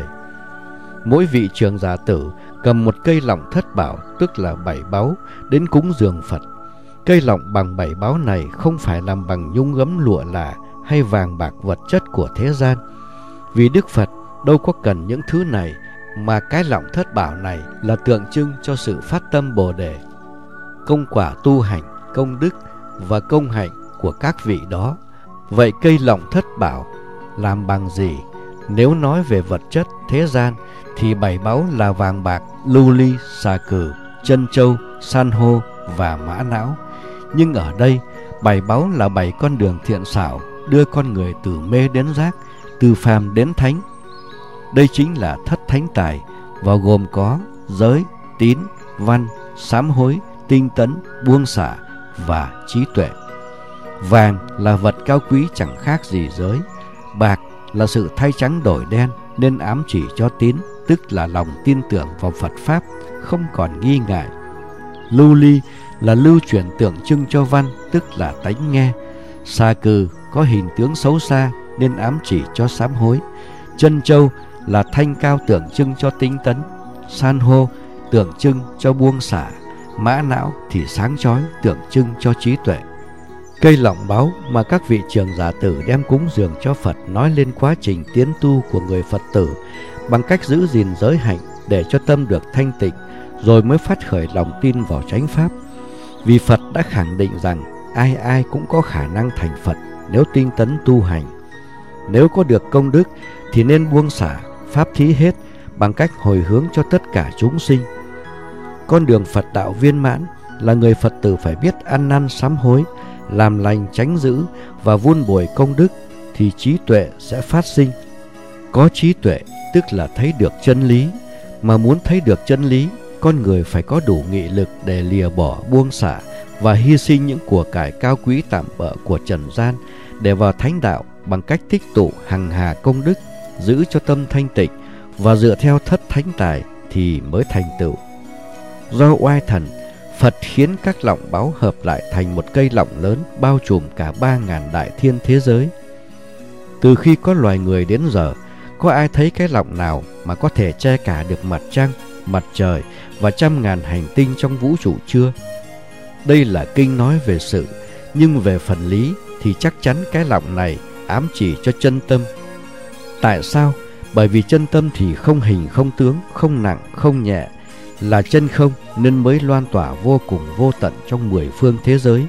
Mỗi vị trường giả tử cầm một cây lọng thất bảo, tức là 7 báu, đến cúng dường Phật. Cây lọng bằng 7 báu này không phải làm bằng nhung gấm lụa là hay vàng bạc vật chất của thế gian, vì Đức Phật đâu có cần những thứ này, mà cái lọng thất bảo này là tượng trưng cho sự phát tâm Bồ Đề, công quả tu hành, công đức và công hạnh của các vị đó. Vậy cây lọng thất bảo làm bằng gì? Nếu nói về vật chất thế gian thì 7 báu là vàng bạc, lưu ly, xà cừ, chân châu, san hô và mã não. Nhưng ở đây 7 báu là 7 con đường thiện xảo đưa con người từ mê đến giác, từ phàm đến thánh. Đây chính là thất thánh tài, và gồm có giới, tín, văn, sám hối, tinh tấn, buông xả và trí tuệ. Vàng là vật cao quý chẳng khác gì giới. Bạc là sự thay trắng đổi đen, nên ám chỉ cho tín, tức là lòng tin tưởng vào Phật Pháp, không còn nghi ngại. Lưu ly là lưu chuyển tượng trưng cho văn, tức là tánh nghe. Xà cừ có hình tướng xấu xa nên ám chỉ cho sám hối. Chân châu là thanh cao tượng trưng cho tinh tấn. San hô tượng trưng cho buông xả. Mã não thì sáng chói tượng trưng cho trí tuệ. Cây lọng báu mà các vị trường giả tử đem cúng dường cho Phật nói lên quá trình tiến tu của người Phật tử bằng cách giữ gìn giới hạnh để cho tâm được thanh tịnh, rồi mới phát khởi lòng tin vào chánh pháp. Vì Phật đã khẳng định rằng ai ai cũng có khả năng thành Phật nếu tinh tấn tu hành. Nếu có được công đức thì nên buông xả, pháp thí hết bằng cách hồi hướng cho tất cả chúng sinh. Con đường Phật đạo viên mãn là người Phật tử phải biết ăn năn sám hối, làm lành tránh dữ và vun bồi công đức, thì trí tuệ sẽ phát sinh. Có trí tuệ tức là thấy được chân lý. Mà muốn thấy được chân lý, con người phải có đủ nghị lực để lìa bỏ, buông xả và hy sinh những của cải cao quý tạm bợ của trần gian để vào thánh đạo bằng cách tích tụ hằng hà công đức, giữ cho tâm thanh tịnh và dựa theo thất thánh tài thì mới thành tựu. Do oai thần, Phật khiến các lọng báu hợp lại thành một cây lọng lớn bao trùm cả 3.000 đại thiên thế giới. Từ khi có loài người đến giờ, có ai thấy cái lọng nào mà có thể che cả được mặt trăng, mặt trời và 100.000 hành tinh trong vũ trụ chưa? Đây là kinh nói về sự, nhưng về phần lý thì chắc chắn cái lọng này ám chỉ cho chân tâm. Tại sao? Bởi vì chân tâm thì không hình không tướng, không nặng không nhẹ, là chân không nên mới loan tỏa vô cùng vô tận trong 10 phương thế giới.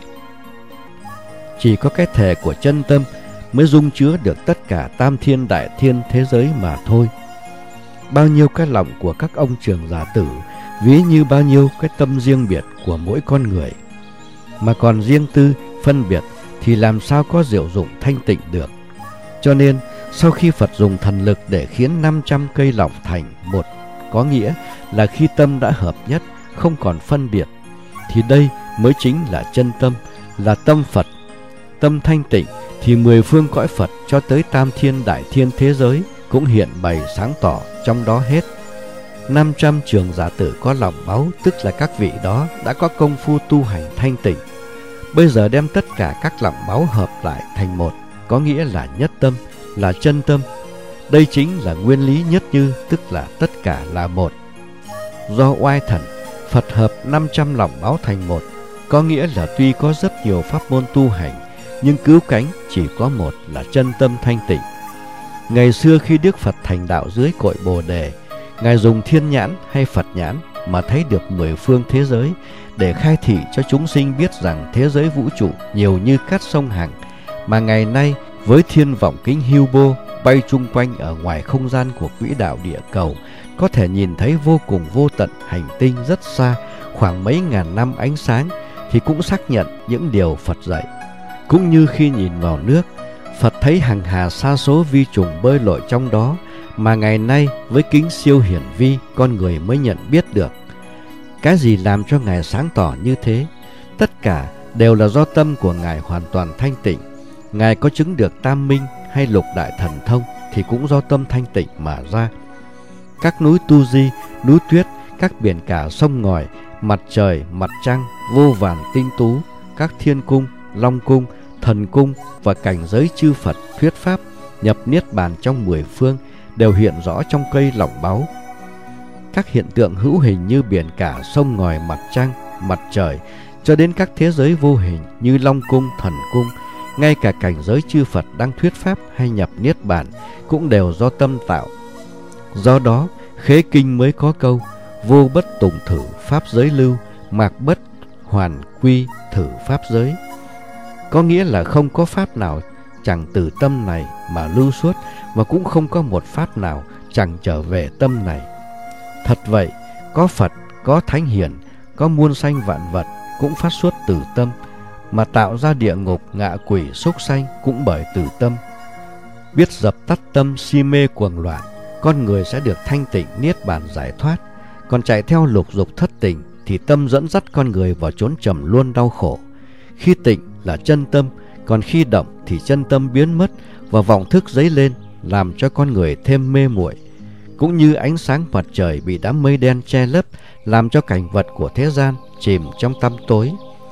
Chỉ có cái thể của chân tâm mới dung chứa được tất cả tam thiên đại thiên thế giới mà thôi. Bao nhiêu cái lọng của các ông Trường Giả Tử ví như bao nhiêu cái tâm riêng biệt của mỗi con người. Mà còn riêng tư, phân biệt thì làm sao có diệu dụng thanh tịnh được. Cho nên sau khi Phật dùng thần lực để khiến 500 cây lọng thành một, có nghĩa là khi tâm đã hợp nhất, không còn phân biệt, thì đây mới chính là chân tâm, là tâm Phật. Tâm thanh tịnh thì 10 phương cõi Phật cho tới tam thiên đại thiên thế giới cũng hiện bày sáng tỏ trong đó hết. 500 Trường Giả Tử có lọng báu, tức là các vị đó đã có công phu tu hành thanh tịnh. Bây giờ đem tất cả các lọng báu hợp lại thành một, có nghĩa là nhất tâm, là chân tâm. Đây chính là nguyên lý nhất như, tức là tất cả là một. Do oai thần, Phật hợp 500 lọng báu thành một, có nghĩa là tuy có rất nhiều pháp môn tu hành, nhưng cứu cánh chỉ có một là chân tâm thanh tịnh. Ngày xưa khi Đức Phật thành đạo dưới cội Bồ Đề, Ngài dùng thiên nhãn hay Phật nhãn mà thấy được 10 phương thế giới để khai thị cho chúng sinh biết rằng thế giới vũ trụ nhiều như cát sông Hằng, mà ngày nay với thiên vọng kính Hubble bay chung quanh ở ngoài không gian của quỹ đạo địa cầu, có thể nhìn thấy vô cùng vô tận hành tinh rất xa, khoảng mấy ngàn năm ánh sáng, thì cũng xác nhận những điều Phật dạy. Cũng như khi nhìn vào nước, Phật thấy hằng hà sa số vi trùng bơi lội trong đó, mà ngày nay với kính siêu hiển vi con người mới nhận biết được. Cái gì làm cho Ngài sáng tỏ như thế? Tất cả đều là do tâm của Ngài hoàn toàn thanh tịnh. Ngài có chứng được tam minh hay lục đại thần thông thì cũng do tâm thanh tịnh mà ra. Các núi Tu Di, núi tuyết, các biển cả sông ngòi, mặt trời, mặt trăng, vô vàn tinh tú, các thiên cung, long cung, thần cung và cảnh giới chư Phật thuyết pháp nhập niết bàn trong 10 phương đều hiện rõ trong cây lọng báu. Các hiện tượng hữu hình như biển cả, sông ngòi, mặt trăng, mặt trời, cho đến các thế giới vô hình như long cung, thần cung, ngay cả cảnh giới chư Phật đang thuyết pháp hay nhập niết bàn cũng đều do tâm tạo. Do đó, Khế Kinh mới có câu: vô bất tùng thử pháp giới lưu, mạc bất hoàn quy thử pháp giới. Có nghĩa là không có pháp nào chẳng từ tâm này mà lưu xuất, và cũng không có một pháp nào chẳng trở về tâm này. Thật vậy, có Phật, có Thánh Hiền, có muôn sanh vạn vật cũng phát xuất từ tâm, mà tạo ra địa ngục, ngạ quỷ, súc sanh cũng bởi từ tâm. Biết dập tắt tâm si mê cuồng loạn, con người sẽ được thanh tịnh niết bàn giải thoát. Còn chạy theo lục dục thất tình thì tâm dẫn dắt con người vào chốn trầm luân đau khổ. Khi tịnh là chân tâm, còn khi động thì chân tâm biến mất và vọng thức dấy lên, làm cho con người thêm mê muội. Cũng như ánh sáng mặt trời bị đám mây đen che lấp, làm cho cảnh vật của thế gian chìm trong tăm tối.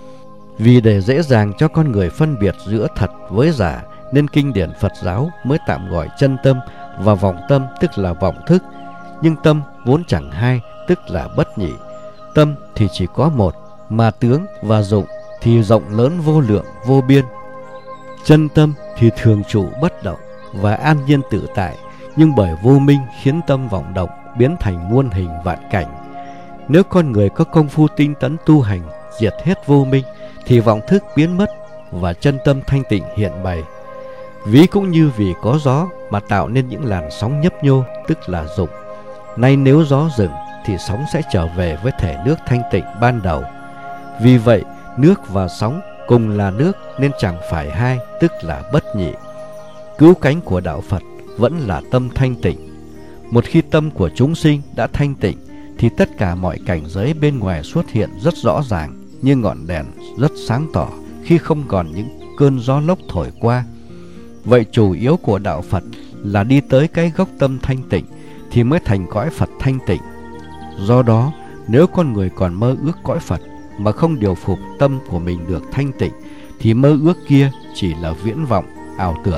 Vì để dễ dàng cho con người phân biệt giữa thật với giả, nên kinh điển Phật giáo mới tạm gọi chân tâm và vọng tâm, tức là vọng thức. Nhưng tâm vốn chẳng hai, tức là bất nhị. Tâm thì chỉ có một, mà tướng và dụng thì rộng lớn vô lượng vô biên. Chân tâm thì thường trụ bất động và an nhiên tự tại, nhưng bởi vô minh khiến tâm vọng động, biến thành muôn hình vạn cảnh. Nếu con người có công phu tinh tấn tu hành, diệt hết vô minh, thì vọng thức biến mất và chân tâm thanh tịnh hiện bày. Ví cũng như vì có gió mà tạo nên những làn sóng nhấp nhô, tức là dục. Nay nếu gió dừng thì sóng sẽ trở về với thể nước thanh tịnh ban đầu. Vì vậy, nước và sóng cùng là nước nên chẳng phải hai, tức là bất nhị. Cứu cánh của đạo Phật vẫn là tâm thanh tịnh. Một khi tâm của chúng sinh đã thanh tịnh thì tất cả mọi cảnh giới bên ngoài xuất hiện rất rõ ràng, như ngọn đèn rất sáng tỏ khi không còn những cơn gió lốc thổi qua. Vậy chủ yếu của đạo Phật là đi tới cái gốc tâm thanh tịnh thì mới thành cõi Phật thanh tịnh. Do đó, nếu con người còn mơ ước cõi Phật mà không điều phục tâm của mình được thanh tịnh thì mơ ước kia chỉ là viễn vọng, ảo tưởng.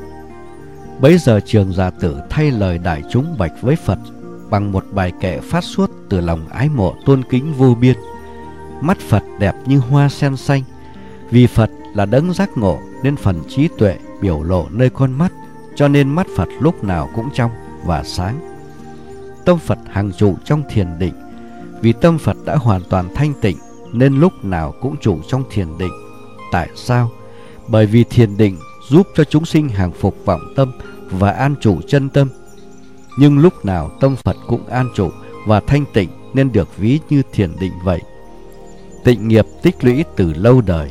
Bấy giờ Trường Giả Tử thay lời đại chúng bạch với Phật bằng một bài kệ phát xuất từ lòng ái mộ tôn kính vô biên. Mắt Phật đẹp như hoa sen xanh. Vì Phật là đấng giác ngộ nên phần trí tuệ biểu lộ nơi con mắt, cho nên mắt Phật lúc nào cũng trong và sáng. Tâm Phật hằng trụ trong thiền định. Vì tâm Phật đã hoàn toàn thanh tịnh nên lúc nào cũng trụ trong thiền định. Tại sao? Bởi vì thiền định giúp cho chúng sinh hàng phục vọng tâm và an trụ chân tâm. Nhưng lúc nào tâm Phật cũng an trụ và thanh tịnh nên được ví như thiền định vậy. Tịnh nghiệp tích lũy từ lâu đời.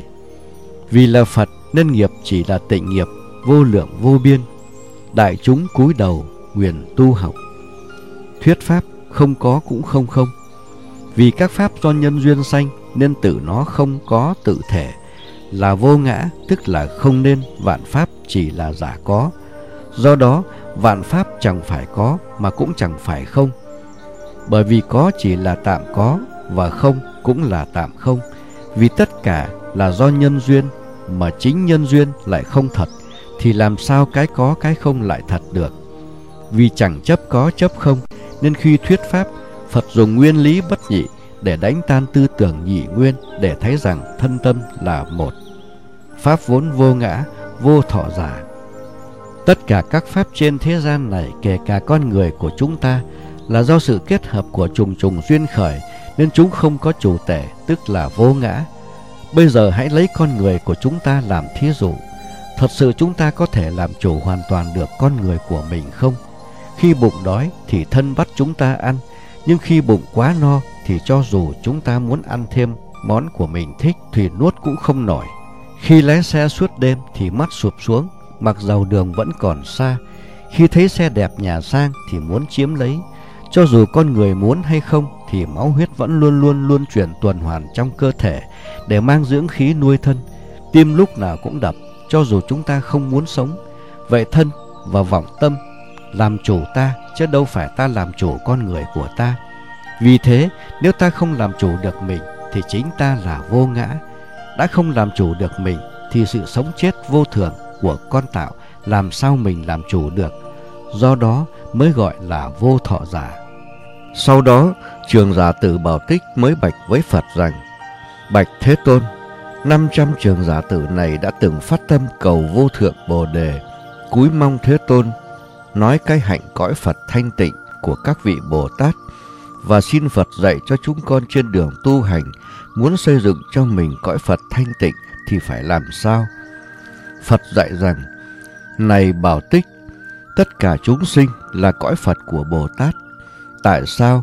Vì là Phật nên nghiệp chỉ là tịnh nghiệp vô lượng vô biên. Đại chúng cúi đầu nguyện tu học. Thuyết pháp không có cũng không không. Vì các pháp do nhân duyên sanh nên tự nó không có tự thể, là vô ngã, tức là không nên vạn pháp chỉ là giả có. Do đó vạn pháp chẳng phải có mà cũng chẳng phải không. Bởi vì có chỉ là tạm có và không cũng là tạm không. Vì tất cả là do nhân duyên, mà chính nhân duyên lại không thật thì làm sao cái có cái không lại thật được. Vì chẳng chấp có chấp không nên khi thuyết pháp, Phật dùng nguyên lý bất nhị để đánh tan tư tưởng nhị nguyên, để thấy rằng thân tâm là một. Pháp vốn vô ngã, vô thọ giả. Tất cả các pháp trên thế gian này, kể cả con người của chúng ta, là do sự kết hợp của trùng trùng duyên khởi nên chúng không có chủ thể, tức là vô ngã. Bây giờ hãy lấy con người của chúng ta làm thí dụ. Thật sự chúng ta có thể làm chủ hoàn toàn được con người của mình không? Khi bụng đói thì thân bắt chúng ta ăn, nhưng khi bụng quá no thì cho dù chúng ta muốn ăn thêm món của mình thích thì nuốt cũng không nổi. Khi lái xe suốt đêm thì mắt sụp xuống, mặc dầu đường vẫn còn xa. Khi thấy xe đẹp nhà sang thì muốn chiếm lấy. Cho dù con người muốn hay không thì máu huyết vẫn luôn chuyển tuần hoàn trong cơ thể để mang dưỡng khí nuôi thân. Tim lúc nào cũng đập, cho dù chúng ta không muốn sống. Vậy thân và vọng tâm làm chủ ta, chứ đâu phải ta làm chủ con người của ta. Vì thế, nếu ta không làm chủ được mình thì chính ta là vô ngã. Đã không làm chủ được mình thì sự sống chết vô thường của con tạo làm sao mình làm chủ được. Do đó mới gọi là vô thọ giả. Sau đó, Trường Giả Tử Bảo Tích mới bạch với Phật rằng: Bạch Thế Tôn, 500 Trường Giả Tử này đã từng phát tâm cầu vô thượng Bồ Đề, cúi mong Thế Tôn nói cái hạnh cõi Phật thanh tịnh của các vị Bồ Tát, và xin Phật dạy cho chúng con trên đường tu hành, muốn xây dựng cho mình cõi Phật thanh tịnh thì phải làm sao? Phật dạy rằng: Này Bảo Tích, tất cả chúng sinh là cõi Phật của Bồ Tát. Tại sao?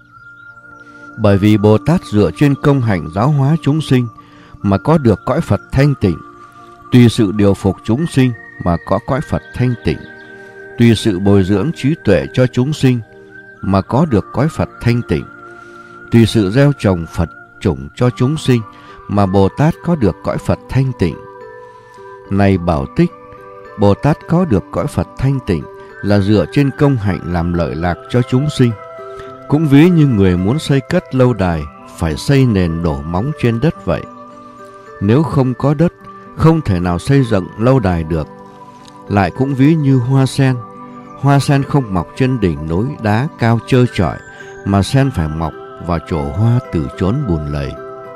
Bởi vì Bồ Tát dựa trên công hạnh giáo hóa chúng sinh mà có được cõi Phật thanh tịnh, tùy sự điều phục chúng sinh mà có cõi Phật thanh tịnh, tùy sự bồi dưỡng trí tuệ cho chúng sinh mà có được cõi Phật thanh tịnh, tùy sự gieo trồng Phật chủng cho chúng sinh mà Bồ Tát có được cõi Phật thanh tịnh. Này Bảo Tích, Bồ Tát có được cõi Phật thanh tịnh là dựa trên công hạnh làm lợi lạc cho chúng sinh. Cũng ví như người muốn xây cất lâu đài phải xây nền đổ móng trên đất vậy. Nếu không có đất, không thể nào xây dựng lâu đài được. Lại cũng ví như hoa sen không mọc trên đỉnh núi đá cao trơ trọi, mà sen phải mọc vào chỗ hoa từ chốn bùn lầy.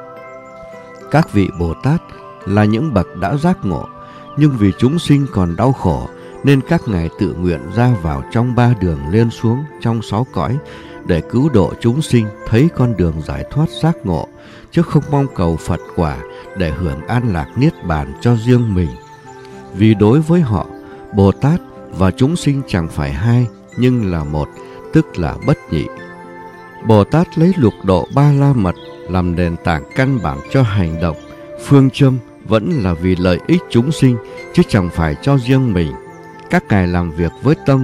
Các vị Bồ Tát là những bậc đã giác ngộ, nhưng vì chúng sinh còn đau khổ nên các ngài tự nguyện ra vào trong 3 đường lên xuống trong 6 cõi để cứu độ chúng sinh thấy con đường giải thoát giác ngộ, chứ không mong cầu Phật quả để hưởng an lạc niết bàn cho riêng mình. Vì đối với họ, Bồ Tát và chúng sinh chẳng phải hai nhưng là một, tức là bất nhị. Bồ Tát lấy lục độ Ba La Mật làm nền tảng căn bản cho hành động, phương châm vẫn là vì lợi ích chúng sinh chứ chẳng phải cho riêng mình. Các ngài làm việc với tâm